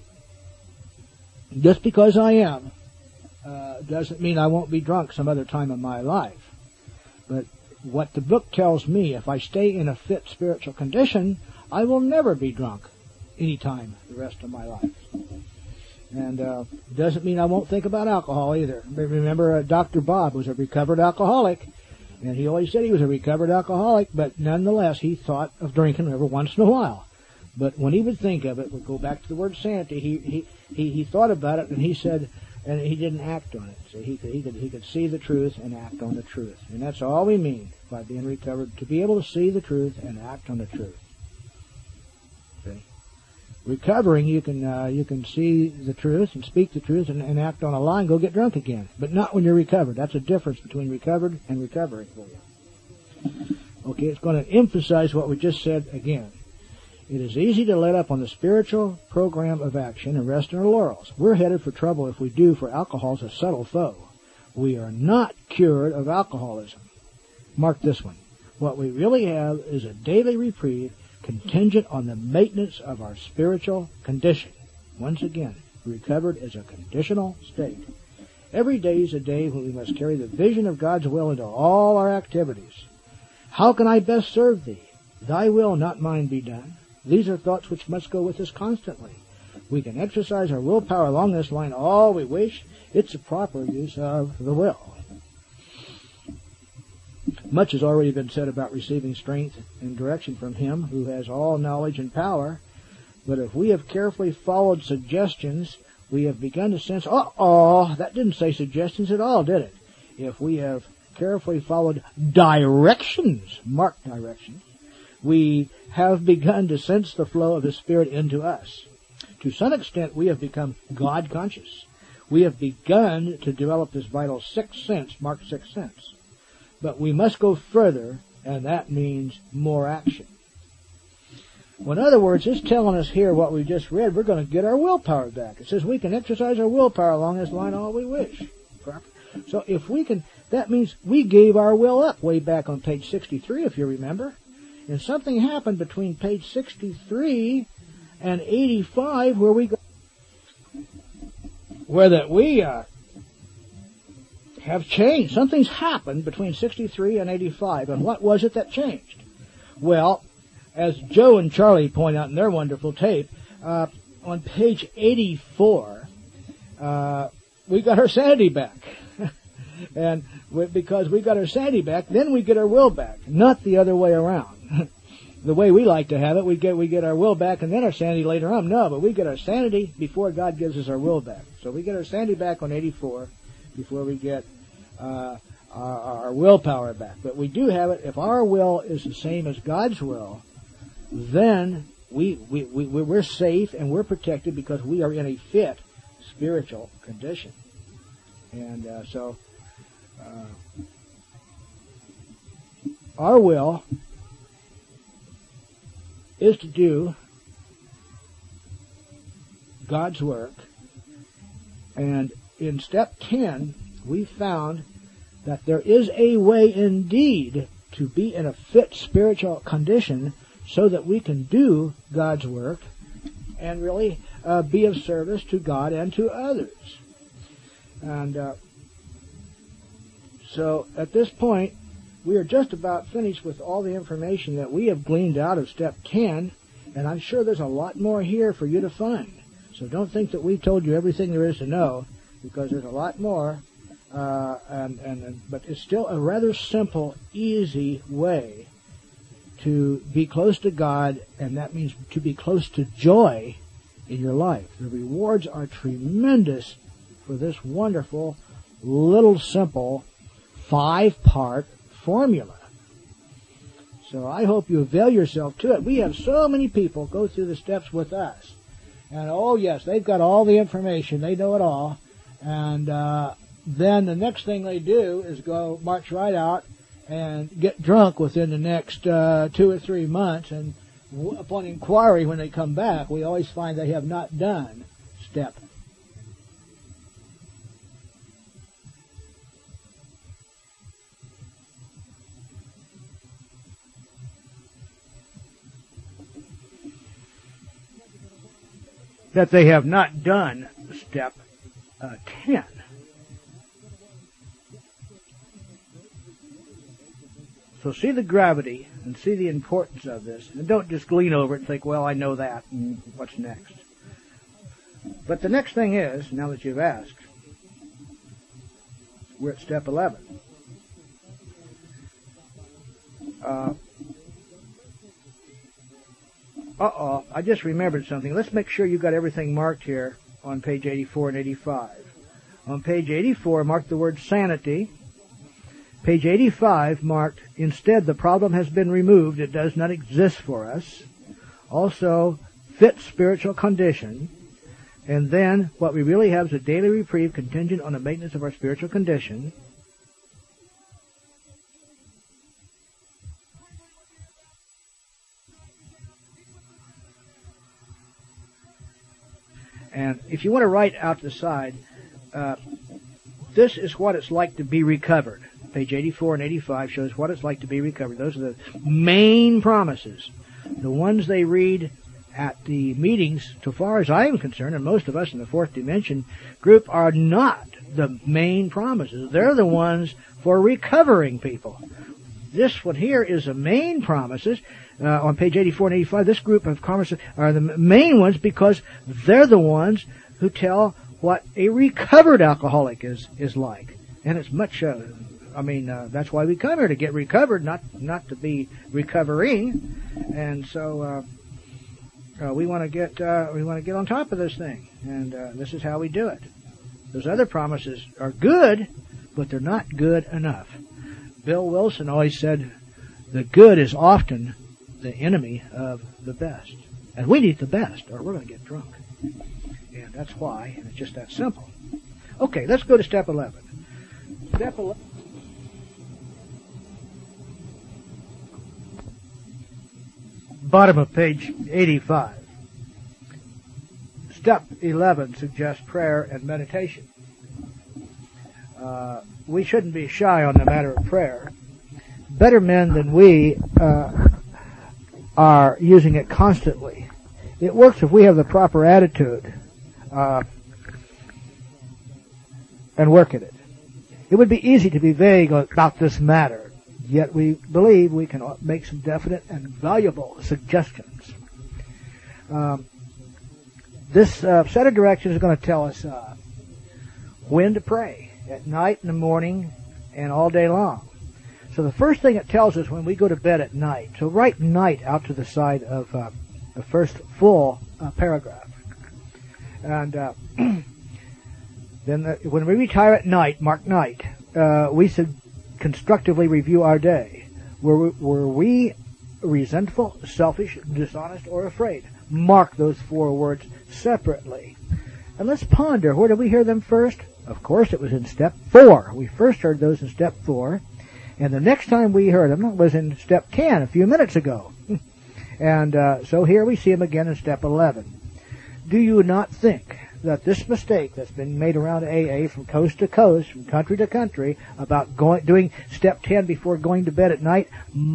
just because I am uh, doesn't mean I won't be drunk some other time in my life. But what the book tells me, if I stay in a fit spiritual condition, I will never be drunk any time the rest of my life. And uh, doesn't mean I won't think about alcohol either. Remember, uh, Doctor Bob was a recovered alcoholic, and he always said he was a recovered alcoholic, but nonetheless, he thought of drinking every once in a while. But when he would think of it, we'll go back to the word sanity, he, he, he, he thought about it, and he said, and he didn't act on it. So he could, he could, he could see the truth and act on the truth. And that's all we mean by being recovered, to be able to see the truth and act on the truth. See? Recovering, you can, uh, you can see the truth and speak the truth and, and act on a lie and go get drunk again. But not when you're recovered. That's a difference between recovered and recovering for you. Okay, it's going to emphasize what we just said again. It is easy to let up on the spiritual program of action and rest in our laurels. We're headed for trouble if we do, for alcohol's a subtle foe. We are not cured of alcoholism. Mark this one. What we really have is a daily reprieve contingent on the maintenance of our spiritual condition. Once again, recovered is a conditional state. Every day is a day when we must carry the vision of God's will into all our activities. How can I best serve Thee? Thy will, not mine, be done. These are thoughts which must go with us constantly. We can exercise our willpower along this line all we wish. It's a proper use of the will. Much has already been said about receiving strength and direction from Him who has all knowledge and power. But if we have carefully followed suggestions, we have begun to sense, uh-oh, that didn't say suggestions at all, did it? If we have carefully followed directions, marked directions, we have begun to sense the flow of His Spirit into us. To some extent, we have become God conscious. We have begun to develop this vital sixth sense, marked sixth sense. But we must go further, and that means more action. Well, in other words, it's telling us here what we just read, we're going to get our willpower back. It says we can exercise our willpower along this line all we wish. So if we can, that means we gave our will up way back on page sixty-three, if you remember. And something happened between page sixty-three and eighty-five where we go, where that we uh, have changed. Something's happened between sixty-three and eighty-five. And what was it that changed? Well, as Joe and Charlie point out in their wonderful tape, uh, on page eighty-four, uh, we got our sanity back. And we, because we got our sanity back, then we get our will back, not the other way around. The way we like to have it, we get we get our will back and then our sanity later on. No, but we get our sanity before God gives us our will back. So we get our sanity back on eighty-four before we get uh, our, our willpower back. But we do have it. If our will is the same as God's will, then we, we, we, we're safe and we're protected because we are in a fit spiritual condition. And uh, so uh, our will is to do God's work. And in step ten, we found that there is a way indeed to be in a fit spiritual condition so that we can do God's work and really uh, be of service to God and to others. And uh, so at this point, we are just about finished with all the information that we have gleaned out of step ten, and I'm sure there's a lot more here for you to find. So don't think that we've told you everything there is to know, because there's a lot more, uh, and, and, and but it's still a rather simple, easy way to be close to God, and that means to be close to joy in your life. The rewards are tremendous for this wonderful, little simple, five-part formula. So I hope you avail yourself to it. We have so many people go through the steps with us. And oh yes, they've got all the information. They know it all. And uh, then the next thing they do is go march right out and get drunk within the next uh, two or three months. And w- upon inquiry, when they come back, we always find they have not done step that they have not done step uh, ten. So see the gravity and see the importance of this. And don't just glean over it and think, well, I know that, and what's next? But the next thing is, now that you've asked, we're at step eleven. Uh, Uh-oh, I just remembered something. Let's make sure you got everything marked here on page eighty-four and eighty-five. On page eighty-four, mark the word sanity. Page eighty-five marked, instead the problem has been removed. It does not exist for us. Also, fit spiritual condition. And then, what we really have is a daily reprieve contingent on the maintenance of our spiritual condition. And if you want to write out the side, uh, this is what it's like to be recovered. Page eighty-four and eighty-five shows what it's like to be recovered. Those are the main promises. The ones they read at the meetings, so far as I am concerned, and most of us in the fourth dimension group, are not the main promises. They're the ones for recovering people. This one here is the main promises. Uh, on page eighty-four and eighty-five, this group of promises are the main ones because they're the ones who tell what a recovered alcoholic is, is like. And it's much, uh, I mean, uh, that's why we come here, to get recovered, not, not to be recovering. And so, uh, uh we want to get, uh, we want to get on top of this thing. And, uh, this is how we do it. Those other promises are good, but they're not good enough. Bill Wilson always said, the good is often the enemy of the best. And we need the best, or we're going to get drunk. And that's why, and it's just that simple. Okay, let's go to step eleven. Step eleven. Bottom of page eighty-five. Step eleven suggests prayer and meditation. Uh, we shouldn't be shy on the matter of prayer. Better men than we uh, are using it constantly. It works if we have the proper attitude uh, and work at it. It would be easy to be vague about this matter, yet we believe we can make some definite and valuable suggestions. Um, this uh, set of directions is going to tell us uh, when to pray, at night, in the morning, and all day long. So the first thing it tells us when we go to bed at night, so write night out to the side of uh, the first full uh, paragraph. And uh, then the, when we retire at night, mark night, uh, we should constructively review our day. Were, were we resentful, selfish, dishonest, or afraid? Mark those four words separately. And let's ponder, where did we hear them first? Of course, it was in step four. We first heard those in step four. And the next time we heard them was in step ten, a few minutes ago. And uh, so here we see them again in step eleven. Do you not think that this mistake that's been made around A A from coast to coast, from country to country, about going doing step ten before going to bed at night?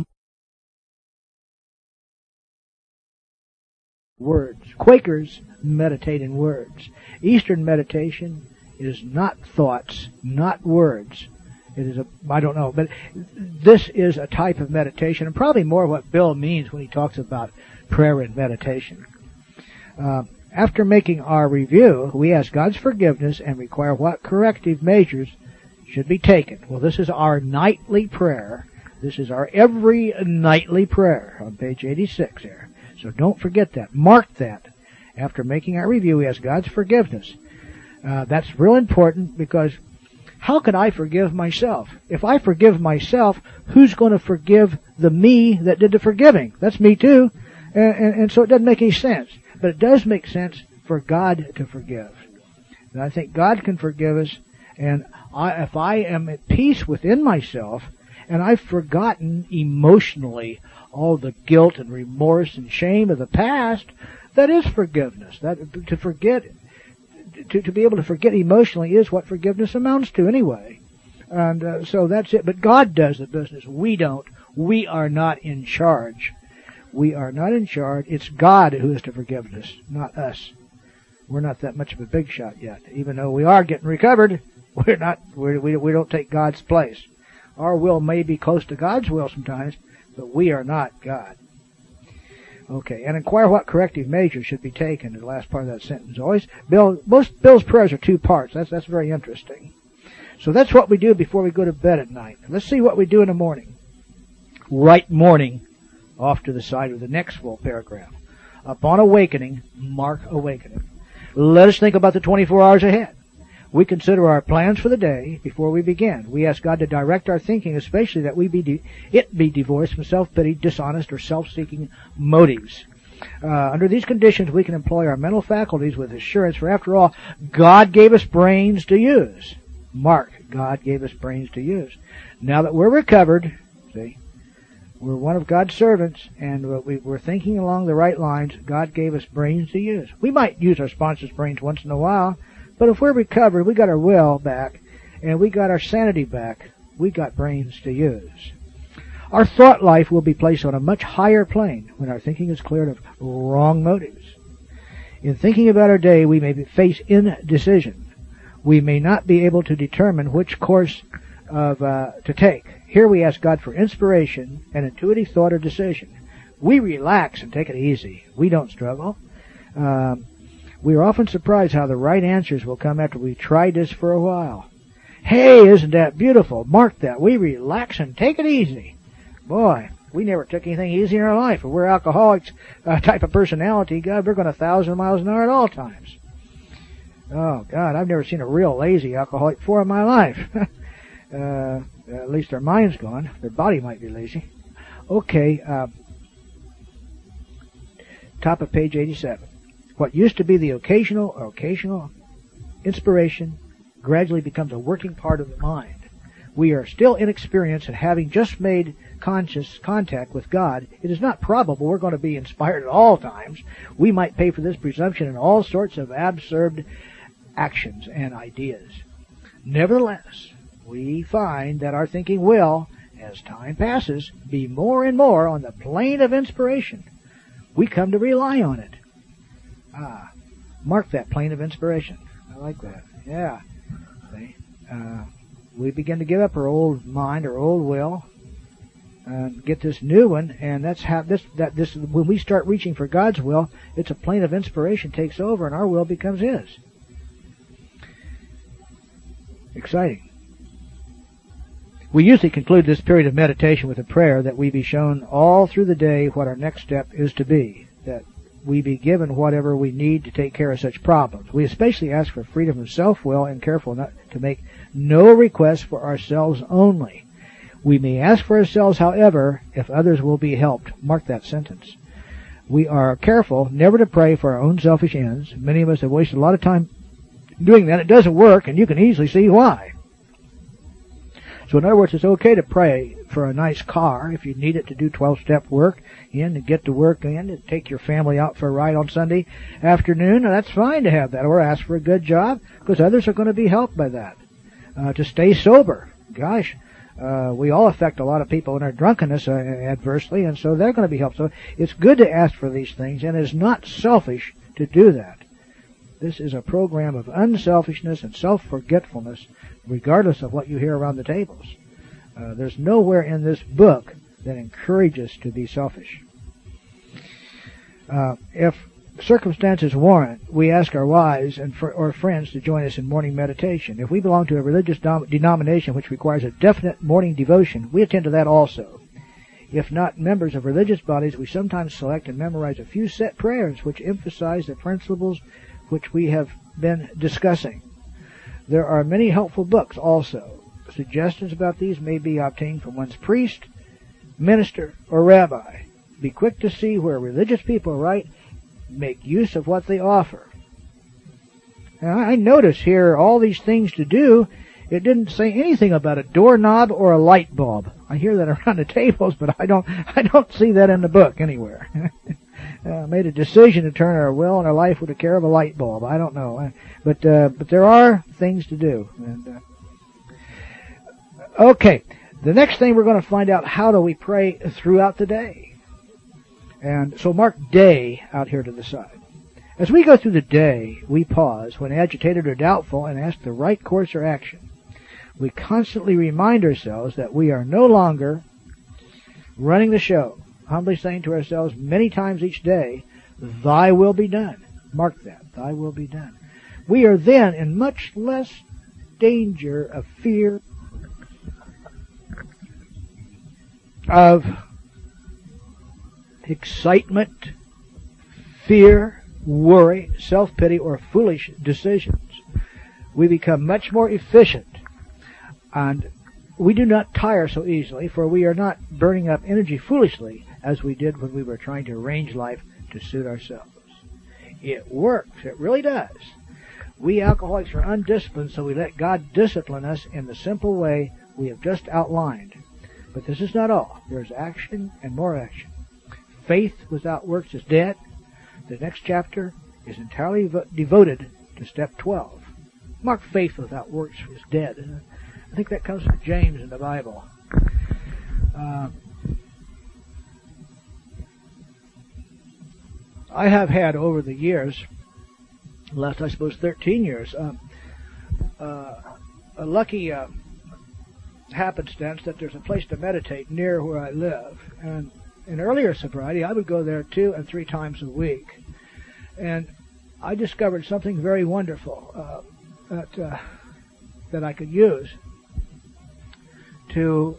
Words. Quakers meditate in words. Eastern meditation is not thoughts, not words. It is a, I don't know, but this is a type of meditation, and probably more what Bill means when he talks about prayer and meditation. Uh, after making our review, we ask God's forgiveness and require what corrective measures should be taken. Well, this is our nightly prayer. This is our every nightly prayer on page eighty-six here. So don't forget that. Mark that. After making our review, we ask God's forgiveness. Uh, that's real important, because how can I forgive myself? If I forgive myself, who's going to forgive the me that did the forgiving? That's me too. And, and, and so it doesn't make any sense. But it does make sense for God to forgive. And I think God can forgive us. And I, if I am at peace within myself, and I've forgotten emotionally all the guilt and remorse and shame of the past, that is forgiveness. That to forget To, to be able to forget emotionally is what forgiveness amounts to anyway. And uh, so that's it. But God does the business. We don't. We are not in charge. We are not in charge. It's God who is to forgive us, not us. We're not that much of a big shot yet. Even though we are getting recovered, we're not, we're, we, we don't take God's place. Our will may be close to God's will sometimes, but we are not God. Okay, and inquire what corrective measures should be taken in the last part of that sentence. Always, Bill, most Bill's prayers are two parts. That's that's very interesting. So that's what we do before we go to bed at night. Let's see what we do in the morning. Write morning off to the side of the next full paragraph. Upon awakening, mark awakening. Let us think about the twenty-four hours ahead. We consider our plans for the day before we begin. We ask God to direct our thinking, especially that we be de- it be divorced from self-pity, dishonest, or self-seeking motives. Uh, under these conditions, we can employ our mental faculties with assurance, for after all, God gave us brains to use. Mark, God gave us brains to use. Now that we're recovered, see, we're one of God's servants, and we, we're thinking along the right lines. God gave us brains to use. We might use our sponsor's brains once in a while, but if we're recovered, we got our will back, and we got our sanity back. We got brains to use. Our thought life will be placed on a much higher plane when our thinking is cleared of wrong motives. In thinking about our day, we may face indecision. We may not be able to determine which course of uh, to take. Here we ask God for inspiration and intuitive thought or decision. We relax and take it easy. We don't struggle. Um, We are often surprised how the right answers will come after we've tried this for a while. Hey, isn't that beautiful? Mark that. We relax and take it easy. Boy, we never took anything easy in our life. If we're alcoholics uh, type of personality, God, we're going a thousand miles an hour at all times. Oh, God, I've never seen a real lazy alcoholic before in my life. uh, Uh, at least their mind's gone. Their body might be lazy. Okay, uh, top of page eighty-seven. What used to be the occasional or occasional inspiration gradually becomes a working part of the mind. We are still inexperienced, and having just made conscious contact with God, it is not probable we're going to be inspired at all times. We might pay for this presumption in all sorts of absurd actions and ideas. Nevertheless, we find that our thinking will, as time passes, be more and more on the plane of inspiration. We come to rely on it. Ah, mark that plane of inspiration. I like that. Yeah. See? Uh, we begin to give up our old mind, our old will, and get this new one, and that's how this, that this, when we start reaching for God's will, it's a plane of inspiration takes over and our will becomes His. Exciting. We usually conclude this period of meditation with a prayer that we be shown all through the day what our next step is to be, that we be given whatever we need to take care of such problems. We especially ask for freedom from self-will and careful not to make no requests for ourselves only. We may ask for ourselves, however, if others will be helped. Mark that sentence. We are careful never to pray for our own selfish ends. Many of us have wasted a lot of time doing that. It doesn't work, and you can easily see why. So in other words, it's okay to pray for a nice car if you need it to do twelve-step work in, to get to work in, to take your family out for a ride on Sunday afternoon. That's fine to have that. Or ask for a good job, because others are going to be helped by that. Uh, to stay sober. Gosh, uh, we all affect a lot of people in our drunkenness uh, adversely, and so they're going to be helped. So it's good to ask for these things, and it's not selfish to do that. This is a program of unselfishness and self-forgetfulness, regardless of what you hear around the tables. Uh, there's nowhere in this book that encourages to be selfish. Uh, if circumstances warrant, we ask our wives and fr- or friends to join us in morning meditation. If we belong to a religious dom- denomination which requires a definite morning devotion, we attend to that also. If not members of religious bodies, we sometimes select and memorize a few set prayers which emphasize the principles which we have been discussing. There are many helpful books also. Suggestions about these may be obtained from one's priest, minister, or rabbi. Be quick to see where religious people write, make use of what they offer. Now, I notice here all these things to do. It didn't say anything about a doorknob or a light bulb. I hear that around the tables, but I don't I don't see that in the book anywhere. Uh, made a decision to turn our will and our life with the care of a light bulb. I don't know, but uh, but there are things to do. And uh, okay, the next thing we're going to find out, how do we pray throughout the day? And so mark day out here to the side. As we go through the day, we pause when agitated or doubtful and ask the right course or action. We constantly remind ourselves that we are no longer running the show, humbly saying to ourselves many times each day, Thy will be done. Mark that, Thy will be done. We are then in much less danger of fear, of excitement, fear, worry, self-pity, or foolish decisions. We become much more efficient, and we do not tire so easily, for we are not burning up energy foolishly as we did when we were trying to arrange life to suit ourselves. It works. It really does. We alcoholics are undisciplined, so we let God discipline us in the simple way we have just outlined. But this is not all. There's action and more action. Faith without works is dead. The next chapter is entirely vo- devoted to step twelve. Mark, faith without works is dead. I think that comes from James in the Bible. Uh, I have had over the years, last I suppose thirteen years, uh, uh, a lucky uh, happenstance that there's a place to meditate near where I live. And in earlier sobriety, I would go there two and three times a week. And I discovered something very wonderful uh, that uh, that I could use to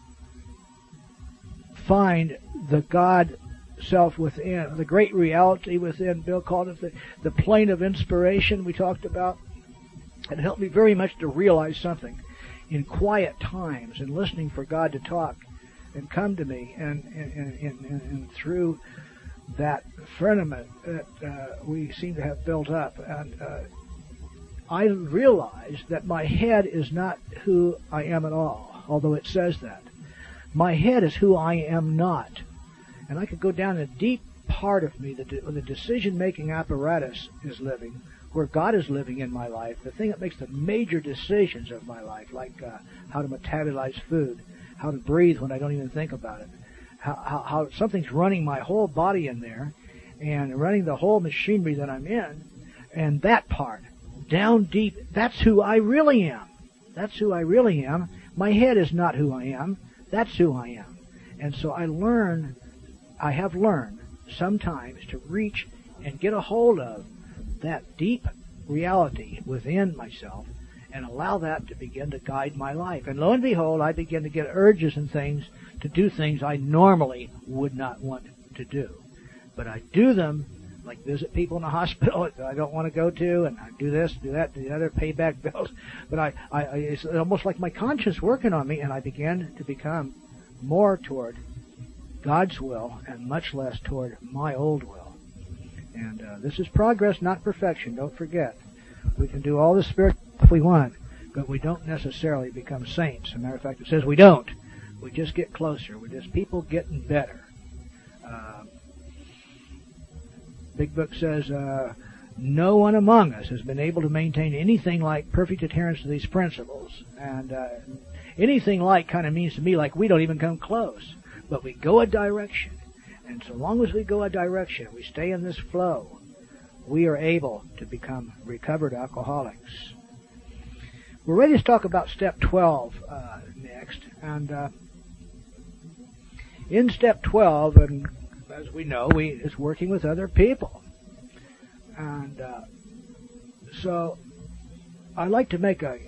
find the God self within, the great reality within. Bill called it the, the plane of inspiration we talked about. It helped me very much to realize something. in quiet times and listening for God to talk and come to me, and, and, and, and, and through that firmament that uh, we seem to have built up. And uh, I realized that my head is not who I am at all, although it says that. My head is who I am not. And I could go down a deep part of me, the, de- the decision-making apparatus is living, where God is living in my life, the thing that makes the major decisions of my life, like uh, how to metabolize food, how to breathe when I don't even think about it, how, how, how something's running my whole body in there and running the whole machinery that I'm in, and that part, down deep, that's who I really am. That's who I really am. My head is not who I am. That's who I am. And so I learn, I have learned sometimes to reach and get a hold of that deep reality within myself and allow that to begin to guide my life. And lo and behold, I begin to get urges and things to do things I normally would not want to do. But I do them, like visit people in the hospital that I don't want to go to, and I do this, do that, do the other, pay back bills. But I, I, I it's almost like my conscience working on me, and I begin to become more toward God's will and much less toward my old will. And uh, this is progress, not perfection. Don't forget. We can do all the spirit if we want, but we don't necessarily become saints. As a matter of fact, it says we don't. We just get closer. We're just people getting better. Uh, Big Book says, uh, no one among us has been able to maintain anything like perfect adherence to these principles. And uh, anything like kind of means to me like we don't even come close. But we go a direction. And so long as we go a direction, we stay in this flow, we are able to become recovered alcoholics. We're ready to talk about step twelve uh, next. And uh, in step twelve, and as we know, we is working with other people. And uh, so I'd like to make a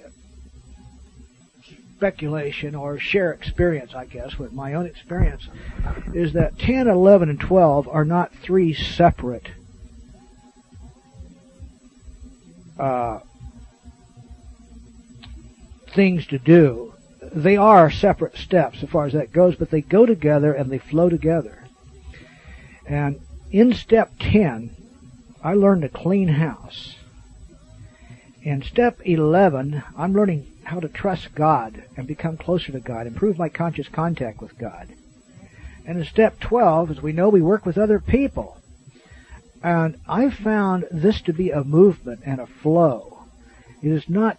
speculation or share experience, I guess, with my own experience, is that ten, eleven, and twelve are not three separate uh, things to do. They are separate steps as far as that goes, but they go together and they flow together. And in step ten, I learned to clean house. In step eleven, I'm learning how to trust God and become closer to God, improve my conscious contact with God. And in step twelve, as we know, we work with other people. And I found this to be a movement and a flow. It is not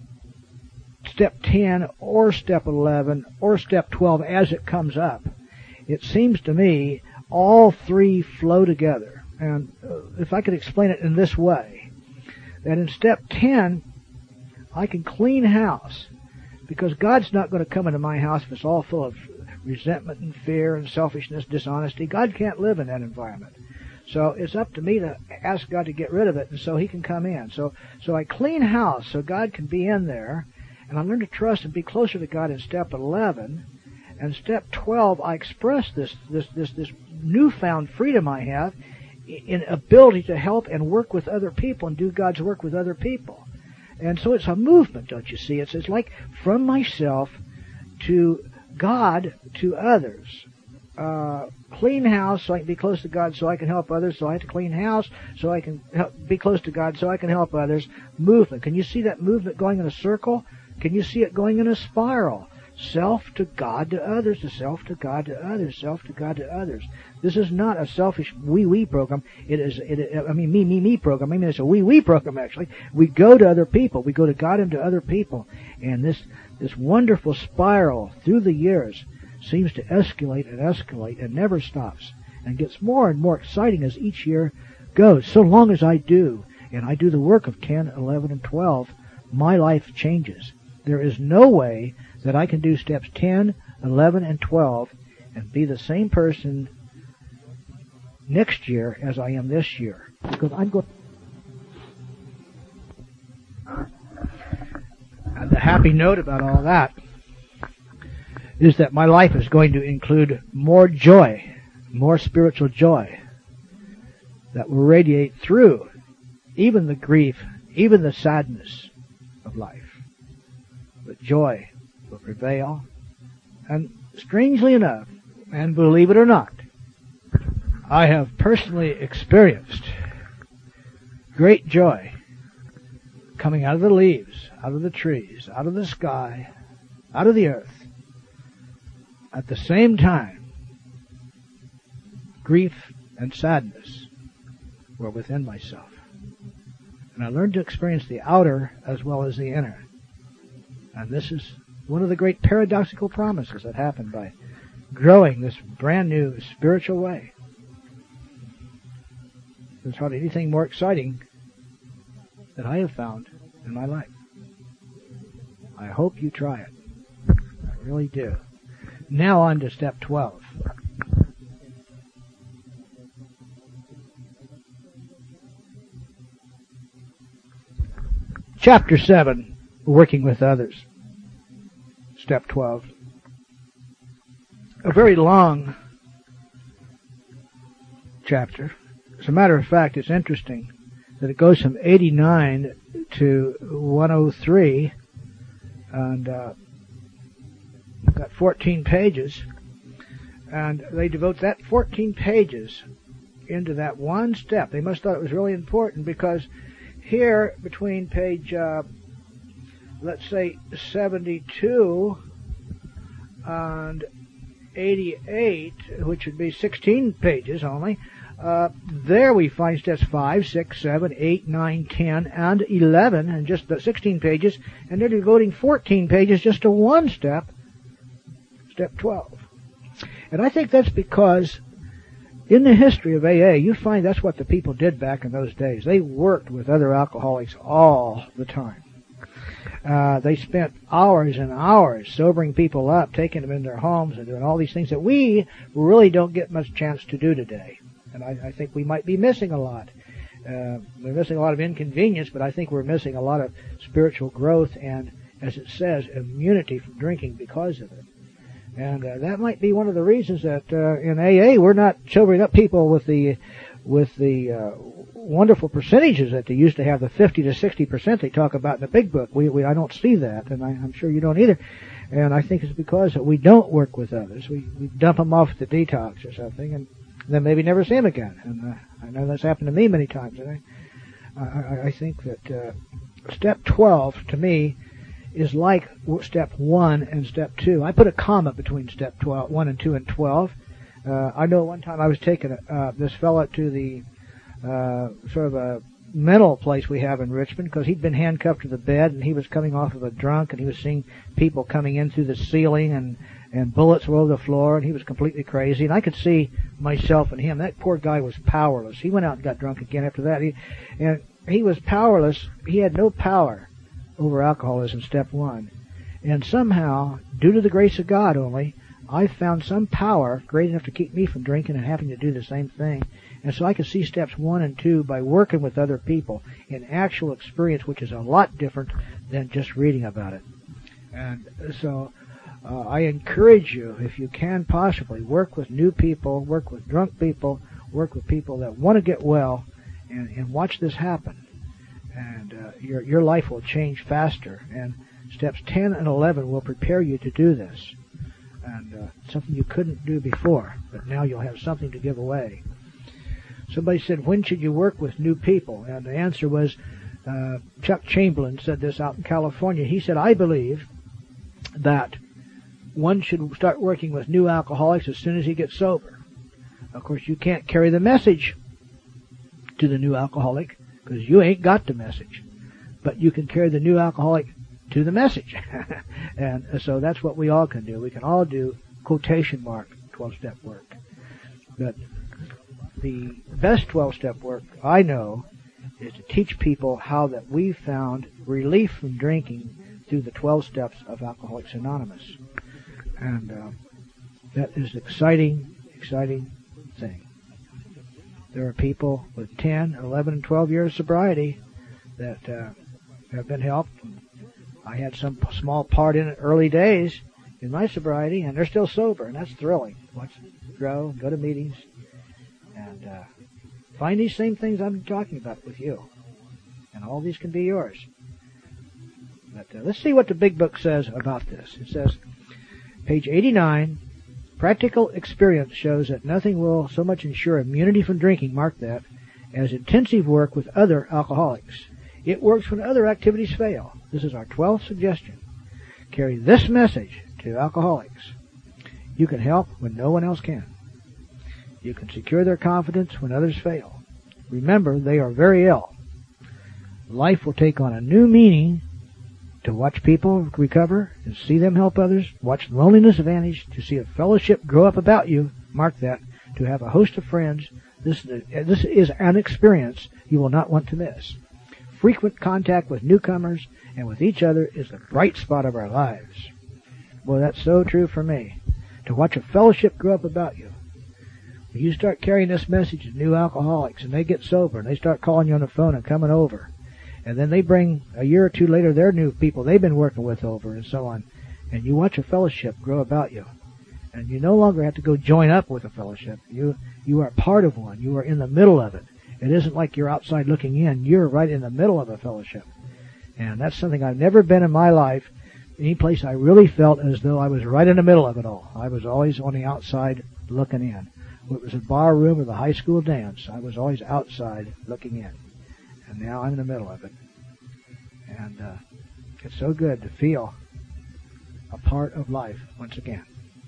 step ten or step eleven or step twelve as it comes up. It seems to me all three flow together. And if I could explain it in this way, that in step ten, I can clean house, because God's not going to come into my house if it's all full of resentment and fear and selfishness, dishonesty. God can't live in that environment. So it's up to me to ask God to get rid of it, and so He can come in. So, so I clean house so God can be in there, and I learn to trust and be closer to God in step eleven. And step twelve, I express this this this this newfound freedom I have in ability to help and work with other people and do God's work with other people. And so it's a movement, don't you see? It's, it's like from myself to God to others. Uh, clean house so I can be close to God so I can help others. So I have to clean house so I can help, be close to God so I can help others. Movement. Can you see that movement going in a circle? Can you see it going in a spiral? Self to God to others, to self to God to others, self to God to others. This is not a selfish we-we program. It is, it, I mean, me-me-me program. I mean, it's a we-we program, actually. We go to other people. We go to God and to other people. And this, this wonderful spiral through the years seems to escalate and escalate and never stops and gets more and more exciting as each year goes. So long as I do, and I do the work of ten, eleven, and twelve, my life changes. There is no way that I can do steps ten, eleven, and twelve and be the same person next year as I am this year. Because I'm going. And the happy note about all that is that my life is going to include more joy, more spiritual joy that will radiate through even the grief, even the sadness of life. but joy will prevail. And strangely enough, and believe it or not, I have personally experienced great joy coming out of the leaves, out of the trees, out of the sky, out of the earth. At the same time, grief and sadness were within myself. And I learned to experience the outer as well as the inner. And this is one of the great paradoxical promises that happened by growing this brand new spiritual way. There's hardly anything more exciting that I have found in my life. I hope you try it. I really do. Now on to step twelve. Chapter seven, working with others. Step twelve. A very long chapter. As a matter of fact, it's interesting that it goes from eighty-nine to one oh three, and uh, got fourteen pages, and they devote that fourteen pages into that one step. They must have thought it was really important, because here between page, uh, let's say, seventy-two and eighty-eight, which would be sixteen pages only, Uh, there we find steps five, six, seven, eight, nine, ten, and eleven, and just the sixteen pages, and they're devoting fourteen pages just to one step, step twelve. And I think that's because in the history of A A, you find that's what the people did back in those days. They worked with other alcoholics all the time. Uh, they spent hours and hours sobering people up, taking them in their homes, and doing all these things that we really don't get much chance to do today. And I, I think we might be missing a lot. Uh, we're missing a lot of inconvenience, but I think we're missing a lot of spiritual growth and, as it says, immunity from drinking because of it. And uh, that might be one of the reasons that uh, in A A we're not sobering up people with the with the uh, wonderful percentages that they used to have, the fifty to sixty percent they talk about in the big book. We, we I don't see that, and I, I'm sure you don't either. And I think it's because that we don't work with others. We, we dump them off at the detox or something, and then maybe never see him again. And uh, I know that's happened to me many times. And I, I, I think that uh, step twelve, to me, is like step one and step two. I put a comma between step twelve, one and two and twelve. Uh, I know one time I was taking uh, this fella to the uh, sort of a mental place we have in Richmond, because he'd been handcuffed to the bed, and he was coming off of a drunk, and he was seeing people coming in through the ceiling, and and bullets were over the floor, and he was completely crazy. And I could see myself and him. That poor guy was powerless. He went out and got drunk again after that. He, and he was powerless. He had no power over alcoholism, step one. And somehow, due to the grace of God only, I found some power great enough to keep me from drinking and having to do the same thing. And so I could see steps one and two by working with other people in actual experience, which is a lot different than just reading about it. And so Uh, I encourage you, if you can possibly, work with new people, work with drunk people, work with people that want to get well, and, and watch this happen. And uh, your your life will change faster. And steps ten and eleven will prepare you to do this. And uh, something you couldn't do before, but now you'll have something to give away. Somebody said, when should you work with new people? And the answer was, uh, Chuck Chamberlain said this out in California. He said, I believe that one should start working with new alcoholics as soon as he gets sober. Of course, you can't carry the message to the new alcoholic because you ain't got the message. But you can carry the new alcoholic to the message. And so that's what we all can do. We can all do quotation mark twelve-step work. But the best twelve-step work I know is to teach people how that we found relief from drinking through the twelve steps of Alcoholics Anonymous. And uh, that is an exciting, exciting thing. There are people with ten, eleven, and twelve years sobriety that uh, have been helped. I had some small part in it early days in my sobriety, and they're still sober, and that's thrilling. Watch them grow, go to meetings, and uh, find these same things I'm talking about with you. And all these can be yours. But uh, let's see what the big book says about this. It says, page eighty-nine, practical experience shows that nothing will so much ensure immunity from drinking, mark that, as intensive work with other alcoholics. It works when other activities fail. This is our twelfth suggestion. Carry this message to alcoholics. You can help when no one else can. You can secure their confidence when others fail. Remember, they are very ill. Life will take on a new meaning to watch people recover and see them help others. Watch loneliness vanish, to see a fellowship grow up about you. Mark that. To have a host of friends. This, this is an experience you will not want to miss. Frequent contact with newcomers and with each other is the bright spot of our lives. Boy, that's so true for me. To watch a fellowship grow up about you. When you start carrying this message to new alcoholics and they get sober and they start calling you on the phone and coming over, and then they bring a year or two later their new people they've been working with over and so on, and you watch a fellowship grow about you, and you no longer have to go join up with a fellowship. You you are part of one. You are in the middle of it. It isn't like you're outside looking in. You're right in the middle of a fellowship. And that's something I've never been in my life, any place I really felt as though I was right in the middle of it all. I was always on the outside looking in. Whether it was a bar room or the high school dance, I was always outside looking in. And now I'm in the middle of it. And uh, it's so good to feel a part of life once again.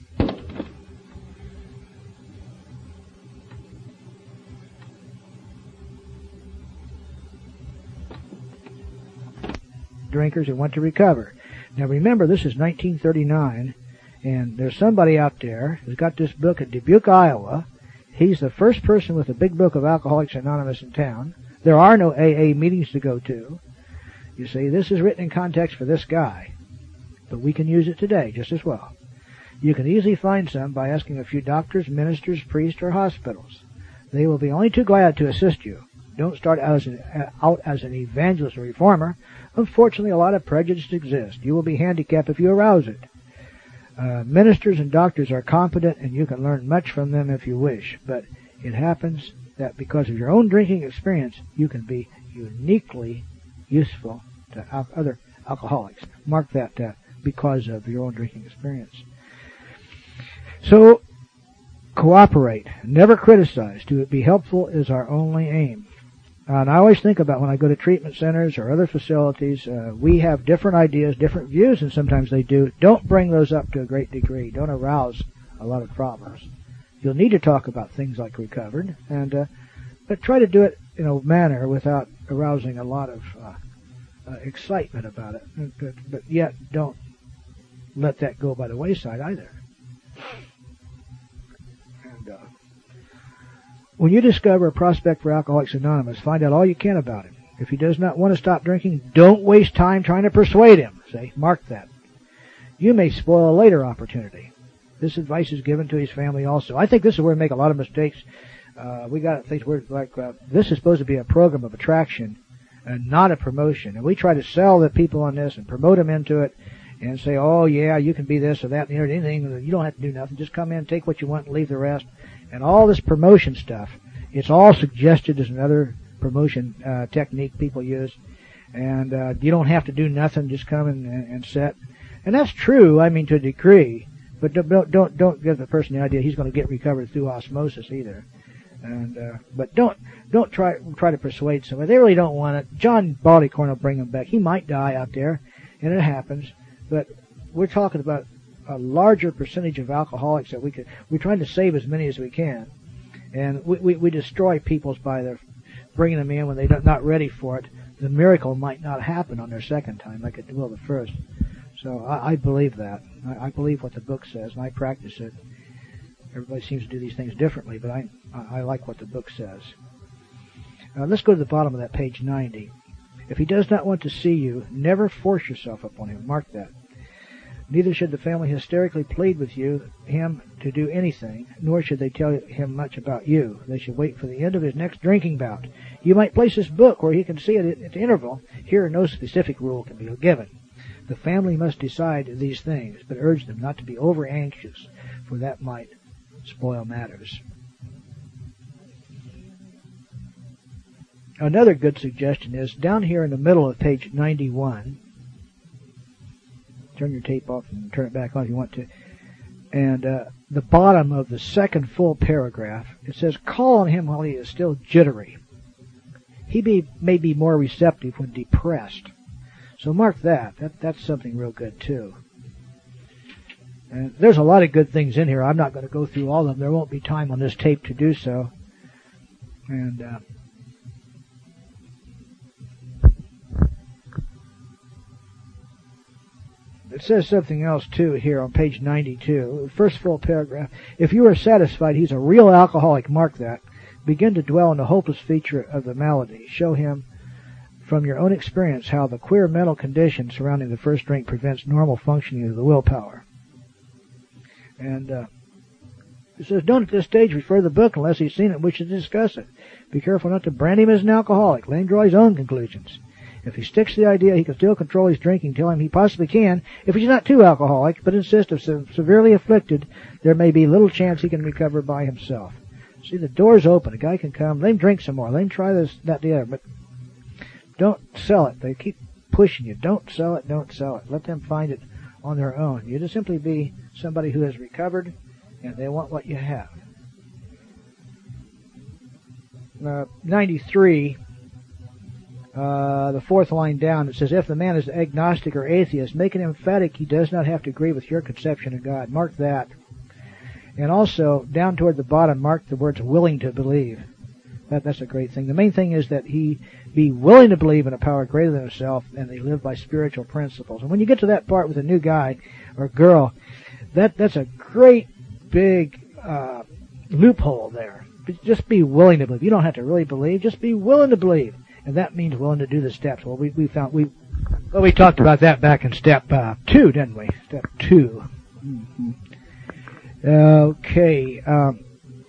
Drinkers who want to recover. Now remember, this is nineteen thirty-nine, and there's somebody out there who's got this book at Dubuque, Iowa. He's the first person with a big book of Alcoholics Anonymous in town. There are no A A meetings to go to. You see, this is written in context for this guy, but we can use it today just as well. You can easily find some by asking a few doctors, ministers, priests, or hospitals. They will be only too glad to assist you. Don't start out as an, out as an evangelist or reformer. Unfortunately, a lot of prejudice exists. You will be handicapped if you arouse it. Uh, ministers and doctors are competent, and you can learn much from them if you wish. But it happens that because of your own drinking experience, you can be uniquely useful to al- other alcoholics. Mark that uh, because of your own drinking experience. So, cooperate. Never criticize. To be helpful is our only aim. And I always think about when I go to treatment centers or other facilities, uh, we have different ideas, different views, and sometimes they do. Don't bring those up to a great degree. Don't arouse a lot of problems. You'll need to talk about things like recovered, and uh, but try to do it in a manner without arousing a lot of uh, uh, excitement about it. But, but yet, don't let that go by the wayside either. And uh, when you discover a prospect for Alcoholics Anonymous, find out all you can about him. If he does not want to stop drinking, don't waste time trying to persuade him. Say, mark that. You may spoil a later opportunity. This advice is given to his family also. I think this is where we make a lot of mistakes. Uh, we got things where, like, uh, this is supposed to be a program of attraction and not a promotion. And we try to sell the people on this and promote them into it and say, oh, yeah, you can be this or that and anything. You don't have to do nothing. Just come in, take what you want, and leave the rest. And all this promotion stuff, it's all suggested as another promotion uh, technique people use. And uh, you don't have to do nothing, just come in and, and sit. And that's true, I mean, to a degree. But don't don't don't give the person the idea he's going to get recovered through osmosis either. And uh, but don't don't try try to persuade somebody. They really don't want it. John Barleycorn will bring them back. He might die out there, and it happens. But we're talking about a larger percentage of alcoholics that we could. We're trying to save as many as we can, and we we, we destroy people's by their bringing them in when they're not ready for it. The miracle might not happen on their second time like it will the first. So I, I believe that. I, I believe what the book says, and I practice it. Everybody seems to do these things differently, but I I, I like what the book says. Uh, let's go to the bottom of that page ninety. If he does not want to see you, never force yourself upon him. Mark that. Neither should the family hysterically plead with you, him, to do anything, nor should they tell him much about you. They should wait for the end of his next drinking bout. You might place this book where he can see it at the interval. Here, no specific rule can be given. The family must decide these things, but urge them not to be over-anxious, for that might spoil matters. Another good suggestion is, down here in the middle of page ninety-one, turn your tape off and turn it back on if you want to. And uh, the bottom of the second full paragraph, it says, call on him while he is still jittery. He be, may be more receptive when depressed. So mark that. that. That's something real good, too. And there's a lot of good things in here. I'm not going to go through all of them. There won't be time on this tape to do so. And uh, it says something else, too, here on page ninety-two. First full paragraph. If you are satisfied he's a real alcoholic, mark that. Begin to dwell on the hopeless feature of the malady. Show him from your own experience how the queer mental condition surrounding the first drink prevents normal functioning of the willpower. And uh, it says, don't at this stage refer to the book unless he's seen it and wishes to discuss it. Be careful not to brand him as an alcoholic. Let him draw his own conclusions. If he sticks to the idea he can still control his drinking, tell him he possibly can. If he's not too alcoholic, but insists of se- severely afflicted, there may be little chance he can recover by himself. See, the door's open. A guy can come. Let him drink some more. Let him try this, that, the other. But don't sell it. They keep pushing you. Don't sell it. Don't sell it. Let them find it on their own. You just simply be somebody who has recovered, and they want what you have. Uh, ninety-three, uh, the fourth line down, it says, if the man is agnostic or atheist, make it emphatic he does not have to agree with your conception of God. Mark that. And also, down toward the bottom, mark the words willing to believe. That, that's a great thing. The main thing is that he be willing to believe in a power greater than himself, and they live by spiritual principles. And when you get to that part with a new guy or girl, that that's a great big uh, loophole there. Just be willing to believe. You don't have to really believe. Just be willing to believe. And that means willing to do the steps. Well, we, we found, we, well, we talked about that back in step uh, two, didn't we? Step two. Mm-hmm. Okay. Um,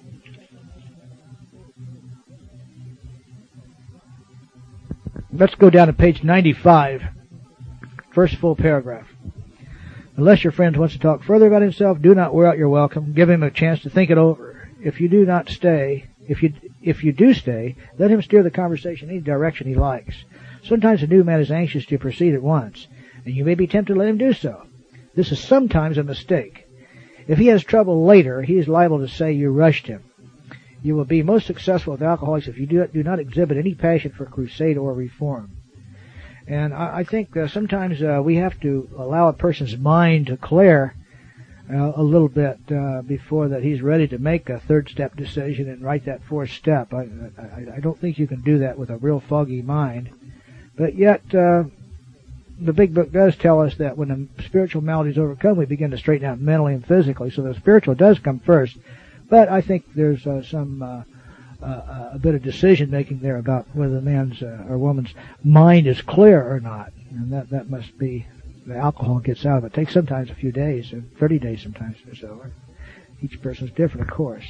let's go down to page ninety-five. First full paragraph. Unless your friend wants to talk further about himself, do not wear out your welcome. Give him a chance to think it over. If you do not stay, if you if you do stay, let him steer the conversation any direction he likes. Sometimes a new man is anxious to proceed at once, and you may be tempted to let him do so. This is sometimes a mistake. If he has trouble later, he is liable to say you rushed him. You will be most successful with alcoholics if you do, do not exhibit any passion for crusade or reform. And I, I think uh, sometimes uh, we have to allow a person's mind to clear uh, a little bit uh, before that he's ready to make a third step decision and write that fourth step. I, I, I don't think you can do that with a real foggy mind. But yet, uh, the big book does tell us that when the spiritual malady is overcome, we begin to straighten out mentally and physically. So the spiritual does come first. But I think there's uh, some uh, uh, a bit of decision making there about whether the man's uh, or woman's mind is clear or not, and that that must be the alcohol gets out of it. It takes sometimes a few days, or thirty days sometimes or so. Each person's different, of course.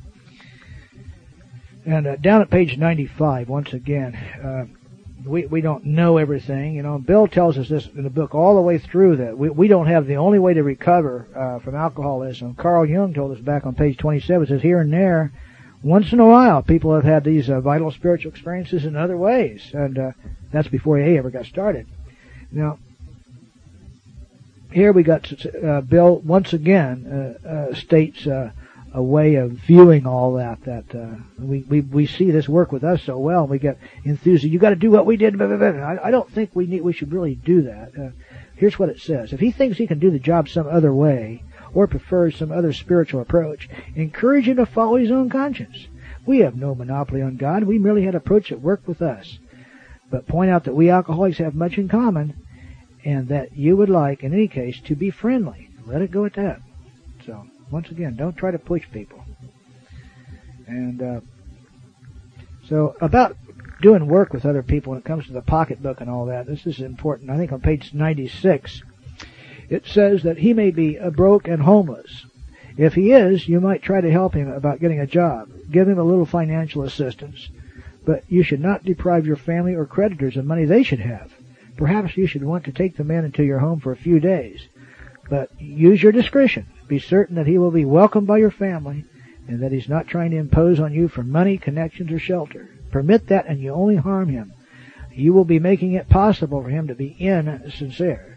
And uh, down at page ninety-five, once again. Uh, We we don't know everything, you know. Bill tells us this in the book all the way through that we we don't have the only way to recover uh, from alcoholism. Carl Jung told us back on page twenty-seven, says here and there, once in a while, people have had these uh, vital spiritual experiences in other ways, and uh, that's before A A ever got started. Now, here we got uh, Bill once again uh, uh, states uh, a way of viewing all that, that uh, we, we we see this work with us so well, and we get enthusiastic. You got to do what we did. Blah, blah, blah. I, I don't think we need we should really do that. Uh, here's what it says: if he thinks he can do the job some other way, or prefers some other spiritual approach, encourage him to follow his own conscience. We have no monopoly on God. We merely had an approach that worked with us. But point out that we alcoholics have much in common, and that you would like, in any case, to be friendly. Let it go at that. So. Once again, don't try to push people. And uh, so about doing work with other people when it comes to the pocketbook and all that, this is important. I think on page ninety-six, it says that he may be a broke and homeless. If he is, you might try to help him about getting a job. Give him a little financial assistance. But you should not deprive your family or creditors of money they should have. Perhaps you should want to take the man into your home for a few days. But use your discretion. Be certain that he will be welcomed by your family and that he's not trying to impose on you for money, connections, or shelter. Permit that and you only harm him. You will be making it possible for him to be insincere.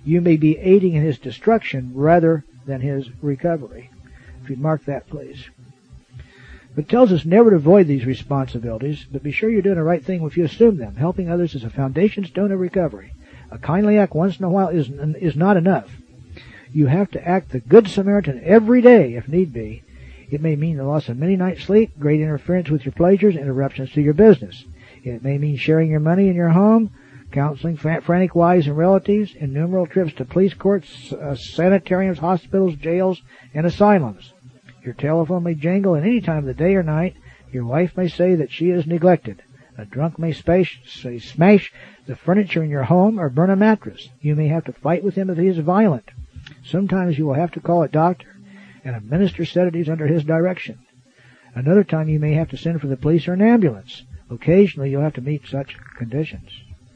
you may be aiding in his destruction rather than his recovery. If you'd mark that, please. It tells us never to avoid these responsibilities, but be sure you're doing the right thing if you assume them. Helping others is a foundation stone of recovery. A kindly act once in a while is, is not enough. You have to act the Good Samaritan every day, if need be. It may mean the loss of many nights' sleep, great interference with your pleasures, interruptions to your business. It may mean sharing your money in your home, counseling frantic wives and relatives, innumerable trips to police courts, uh, sanitariums, hospitals, jails, and asylums. Your telephone may jingle at any time of the day or night. Your wife may say that she is neglected. A drunk may spash, say, smash the furniture in your home or burn a mattress. You may have to fight with him if he is violent. Sometimes you will have to call a doctor and administer sedatives under his direction. Another time you may have to send for the police or an ambulance. Occasionally you'll have to meet such conditions.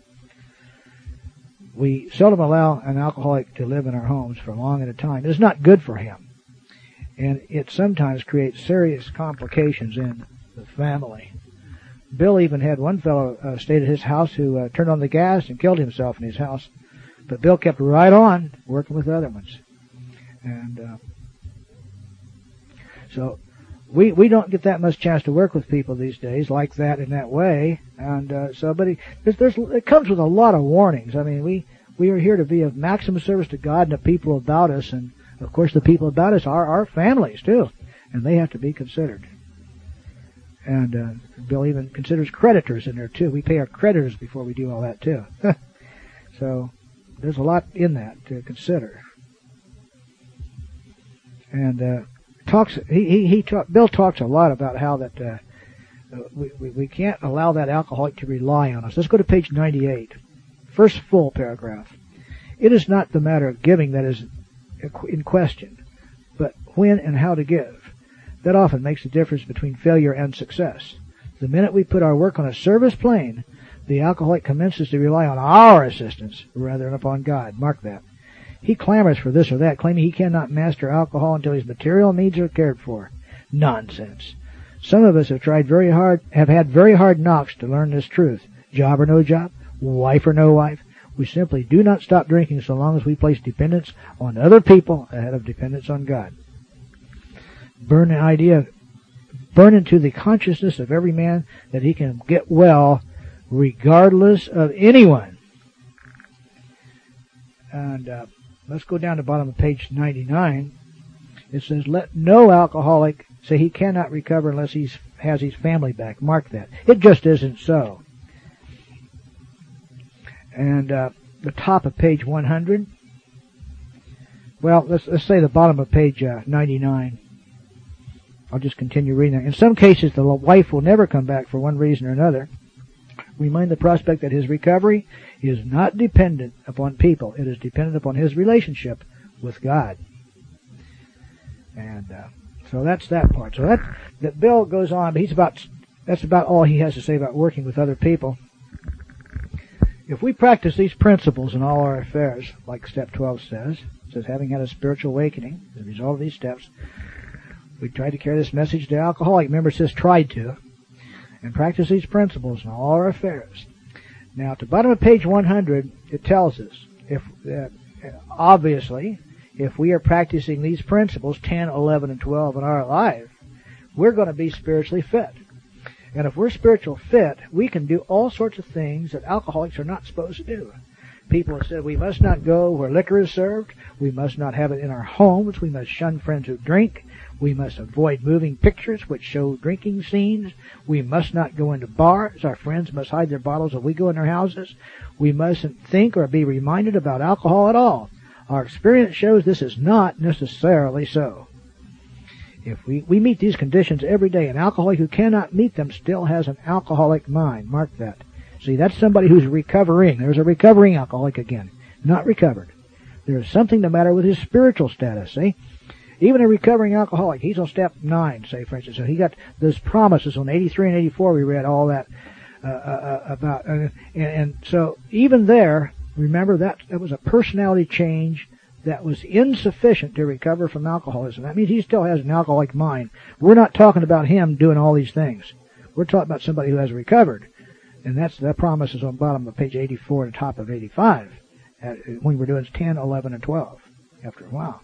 We seldom allow an alcoholic to live in our homes for long at a time. It is not good for him. And it sometimes creates serious complications in the family. Bill even had one fellow uh, stay at his house who uh, turned on the gas and killed himself in his house. But Bill kept right on working with other ones. And uh, so we we don't get that much chance to work with people these days like that in that way. And uh, so, but it, there's, there's, it comes with a lot of warnings. I mean, we, we are here to be of maximum service to God and the people about us, and of course, the people about us are our families, too, and they have to be considered. And uh, Bill even considers creditors in there, too. We pay our creditors before we do all that, too. So there's a lot in that to consider. And uh, talks he he, he talk, Bill talks a lot about how that uh, we, we we can't allow that alcoholic to rely on us. Let's go to page ninety-eight, first full paragraph. It is not the matter of giving that is in question, but when and how to give. That often makes the difference between failure and success. The minute we put our work on a service plane, the alcoholic commences to rely on our assistance rather than upon God. Mark that. He clamors for this or that, claiming he cannot master alcohol until his material needs are cared for. Nonsense. Some of us have tried very hard, have had very hard knocks to learn this truth. Job or no job, wife or no wife, we simply do not stop drinking so long as we place dependence on other people ahead of dependence on God. Burn the idea, burn into the consciousness of every man that he can get well regardless of anyone. And uh, let's go down to the bottom of page ninety-nine. It says, let no alcoholic say he cannot recover unless he has his family back. Mark that. It just isn't so. And uh, the top of page one hundred. Well, let's, let's say the bottom of page uh, ninety-nine. I'll just continue reading that. In some cases, the wife will never come back for one reason or another. Remind the prospect that his recovery is not dependent upon people. It is dependent upon his relationship with God. And uh, so that's that part. So that that Bill goes on, but he's about that's about all he has to say about working with other people. If we practice these principles in all our affairs, like step twelve says, it says having had a spiritual awakening, as a result of these steps, we try to carry this message to alcoholic. Remember, it says tried to. And practice these principles in all our affairs. Now, at the bottom of page one hundred, it tells us, if uh, obviously, if we are practicing these principles, ten, eleven, and twelve in our life, we're going to be spiritually fit. And if we're spiritual fit, we can do all sorts of things that alcoholics are not supposed to do. People have said we must not go where liquor is served. We must not have it in our homes. We must shun friends who drink. We must avoid moving pictures which show drinking scenes. We must not go into bars. Our friends must hide their bottles if we go in their houses. We mustn't think or be reminded about alcohol at all. Our experience shows this is not necessarily so. If we, we meet these conditions every day, an alcoholic who cannot meet them still has an alcoholic mind. Mark that. See, that's somebody who's recovering. There's a recovering alcoholic again. Not recovered. There's something the matter with his spiritual status, see? Even a recovering alcoholic, he's on step nine, say, for instance. So he got those promises on eighty-three and eighty-four, we read all that uh, uh, about. Uh, and, and so even there, remember, that, that was a personality change that was insufficient to recover from alcoholism. That means he still has an alcoholic mind. We're not talking about him doing all these things. We're talking about somebody who has recovered. And that's that promise is on the bottom of page eighty-four and the top of eighty-five. at, when we're doing ten, eleven, and twelve after a while.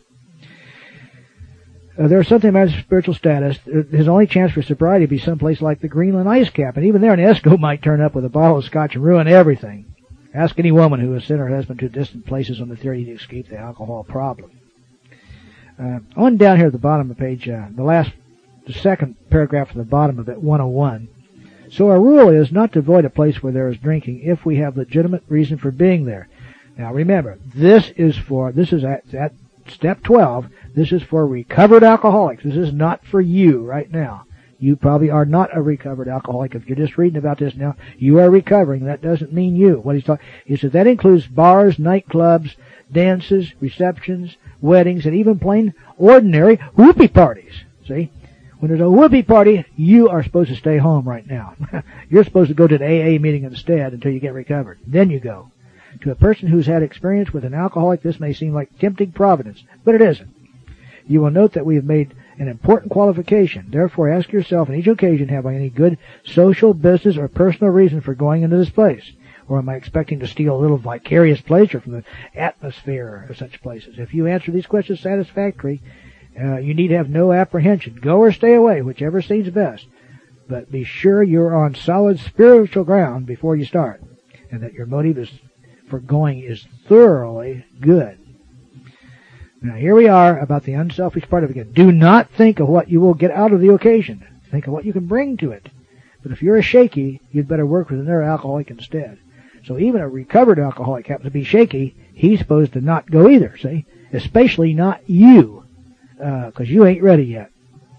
Uh, there's something about his spiritual status. His only chance for sobriety would be someplace like the Greenland ice cap, and even there an Esco might turn up with a bottle of scotch and ruin everything. Ask any woman who has sent her husband to distant places on the theory to escape the alcohol problem. Uh, on down here at the bottom of the page, uh, the last, the second paragraph at the bottom of it, one oh one. So our rule is not to avoid a place where there is drinking if we have legitimate reason for being there. Now remember, this is for, this is at, at step twelve, this is for recovered alcoholics. This is not for you right now. You probably are not a recovered alcoholic. If you're just reading about this now, you are recovering. That doesn't mean you. What he's talking, he says that includes bars, nightclubs, dances, receptions, weddings, and even plain ordinary whoopee parties. See? When there's a whoopee party, you are supposed to stay home right now. You're supposed to go to the A A meeting instead until you get recovered. Then you go. To a person who's had experience with an alcoholic, this may seem like tempting providence, but it isn't. You will note that we have made an important qualification. Therefore, ask yourself on each occasion, have I any good social, business, or personal reason for going into this place? Or am I expecting to steal a little vicarious pleasure from the atmosphere of such places? If you answer these questions satisfactorily, uh, you need have no apprehension. Go or stay away, whichever seems best. But be sure you're on solid spiritual ground before you start, and that your motive is for going is thoroughly good. Now here we are about the unselfish part of it again. Do not think of what you will get out of the occasion. Think of what you can bring to it. But if you're a shaky, you'd better work with another alcoholic instead. So even a recovered alcoholic happens to be shaky, he's supposed to not go either, see? Especially not you, because uh, you ain't ready yet.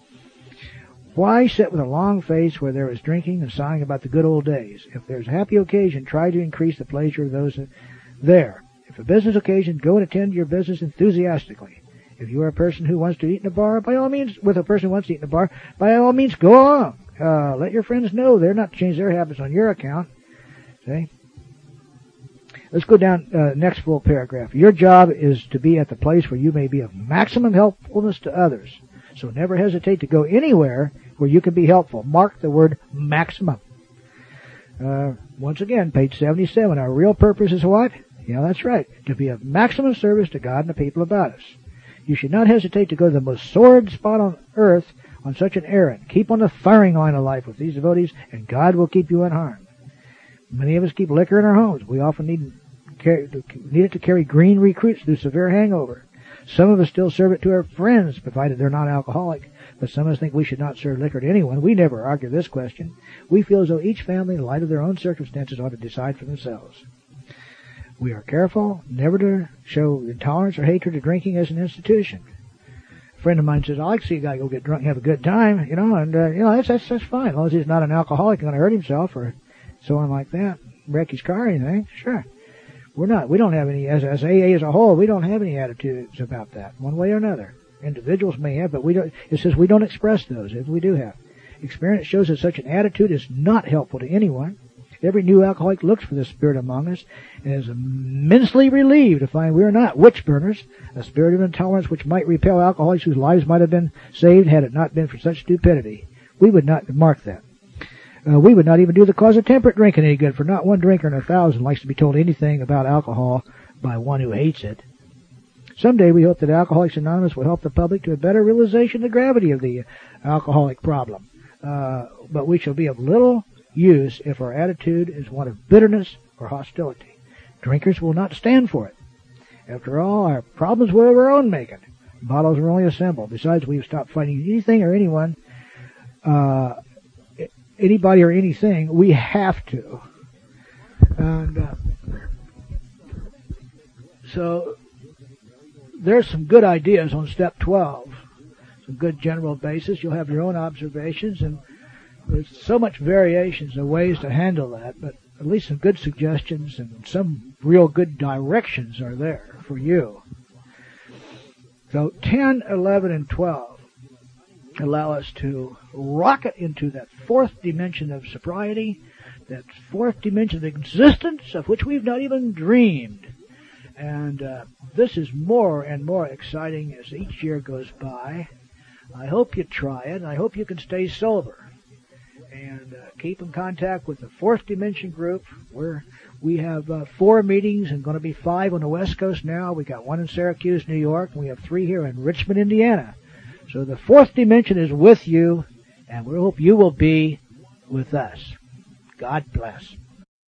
Why sit with a long face where there is drinking and sighing about the good old days? If there's a happy occasion, try to increase the pleasure of those there. If a business occasion, go and attend your business enthusiastically. If you are a person who wants to eat in a bar, by all means, with a person who wants to eat in a bar, by all means, go along. Uh, let your friends know they're not to change their habits on your account. See? Let's go down, uh, next full paragraph. Your job is to be at the place where you may be of maximum helpfulness to others. So never hesitate to go anywhere where you can be helpful. Mark the word maximum. Uh, once again, page seventy-seven. Our real purpose is what? Yeah, that's right. To be of maximum service to God and the people about us. You should not hesitate to go to the most sordid spot on earth on such an errand. Keep on the firing line of life with these devotees, and God will keep you unharmed. Many of us keep liquor in our homes. We often need, carry, need it to carry green recruits through severe hangover. Some of us still serve it to our friends, provided they're not alcoholic. But some of us think we should not serve liquor to anyone. We never argue this question. We feel as though each family, in light of their own circumstances, ought to decide for themselves. We are careful never to show intolerance or hatred to drinking as an institution. A friend of mine says, I like to see a guy go get drunk and have a good time, you know, and, uh, you know, that's, that's, that's fine. As long as he's not an alcoholic and going to hurt himself or so on like that, wreck his car or anything, sure. We're not, we don't have any, as, as A A as a whole, we don't have any attitudes about that, one way or another. Individuals may have, but we don't, it says we don't express those, if we do have. Experience shows that such an attitude is not helpful to anyone. Every new alcoholic looks for this spirit among us and is immensely relieved to find we are not witch burners, a spirit of intolerance which might repel alcoholics whose lives might have been saved had it not been for such stupidity. We would not mark that. Uh, we would not even do the cause of temperate drinking any good, for not one drinker in a thousand likes to be told anything about alcohol by one who hates it. Someday we hope that Alcoholics Anonymous will help the public to a better realization of the gravity of the alcoholic problem. Uh, but we shall be of little use if our attitude is one of bitterness or hostility. Drinkers will not stand for it. After all, our problems were of our own making. Bottles are only a symbol. Besides, we've stopped fighting anything or anyone, uh, anybody or anything. We have to. And uh, so there's some good ideas on step twelve. Some good general basis. You'll have your own observations, and there's so much variations of ways to handle that, but at least some good suggestions and some real good directions are there for you. So ten, eleven, and twelve allow us to rocket into that fourth dimension of sobriety, that fourth dimension of existence of which we've not even dreamed. And uh, this is more and more exciting as each year goes by. I hope you try it, and I hope you can stay sober. And uh, keep in contact with the fourth dimension group. We're We have uh, four meetings and going to be five on the West Coast now. We got one in Syracuse, New York, and we have three here in Richmond, Indiana. So the fourth dimension is with you, and we hope you will be with us. God bless.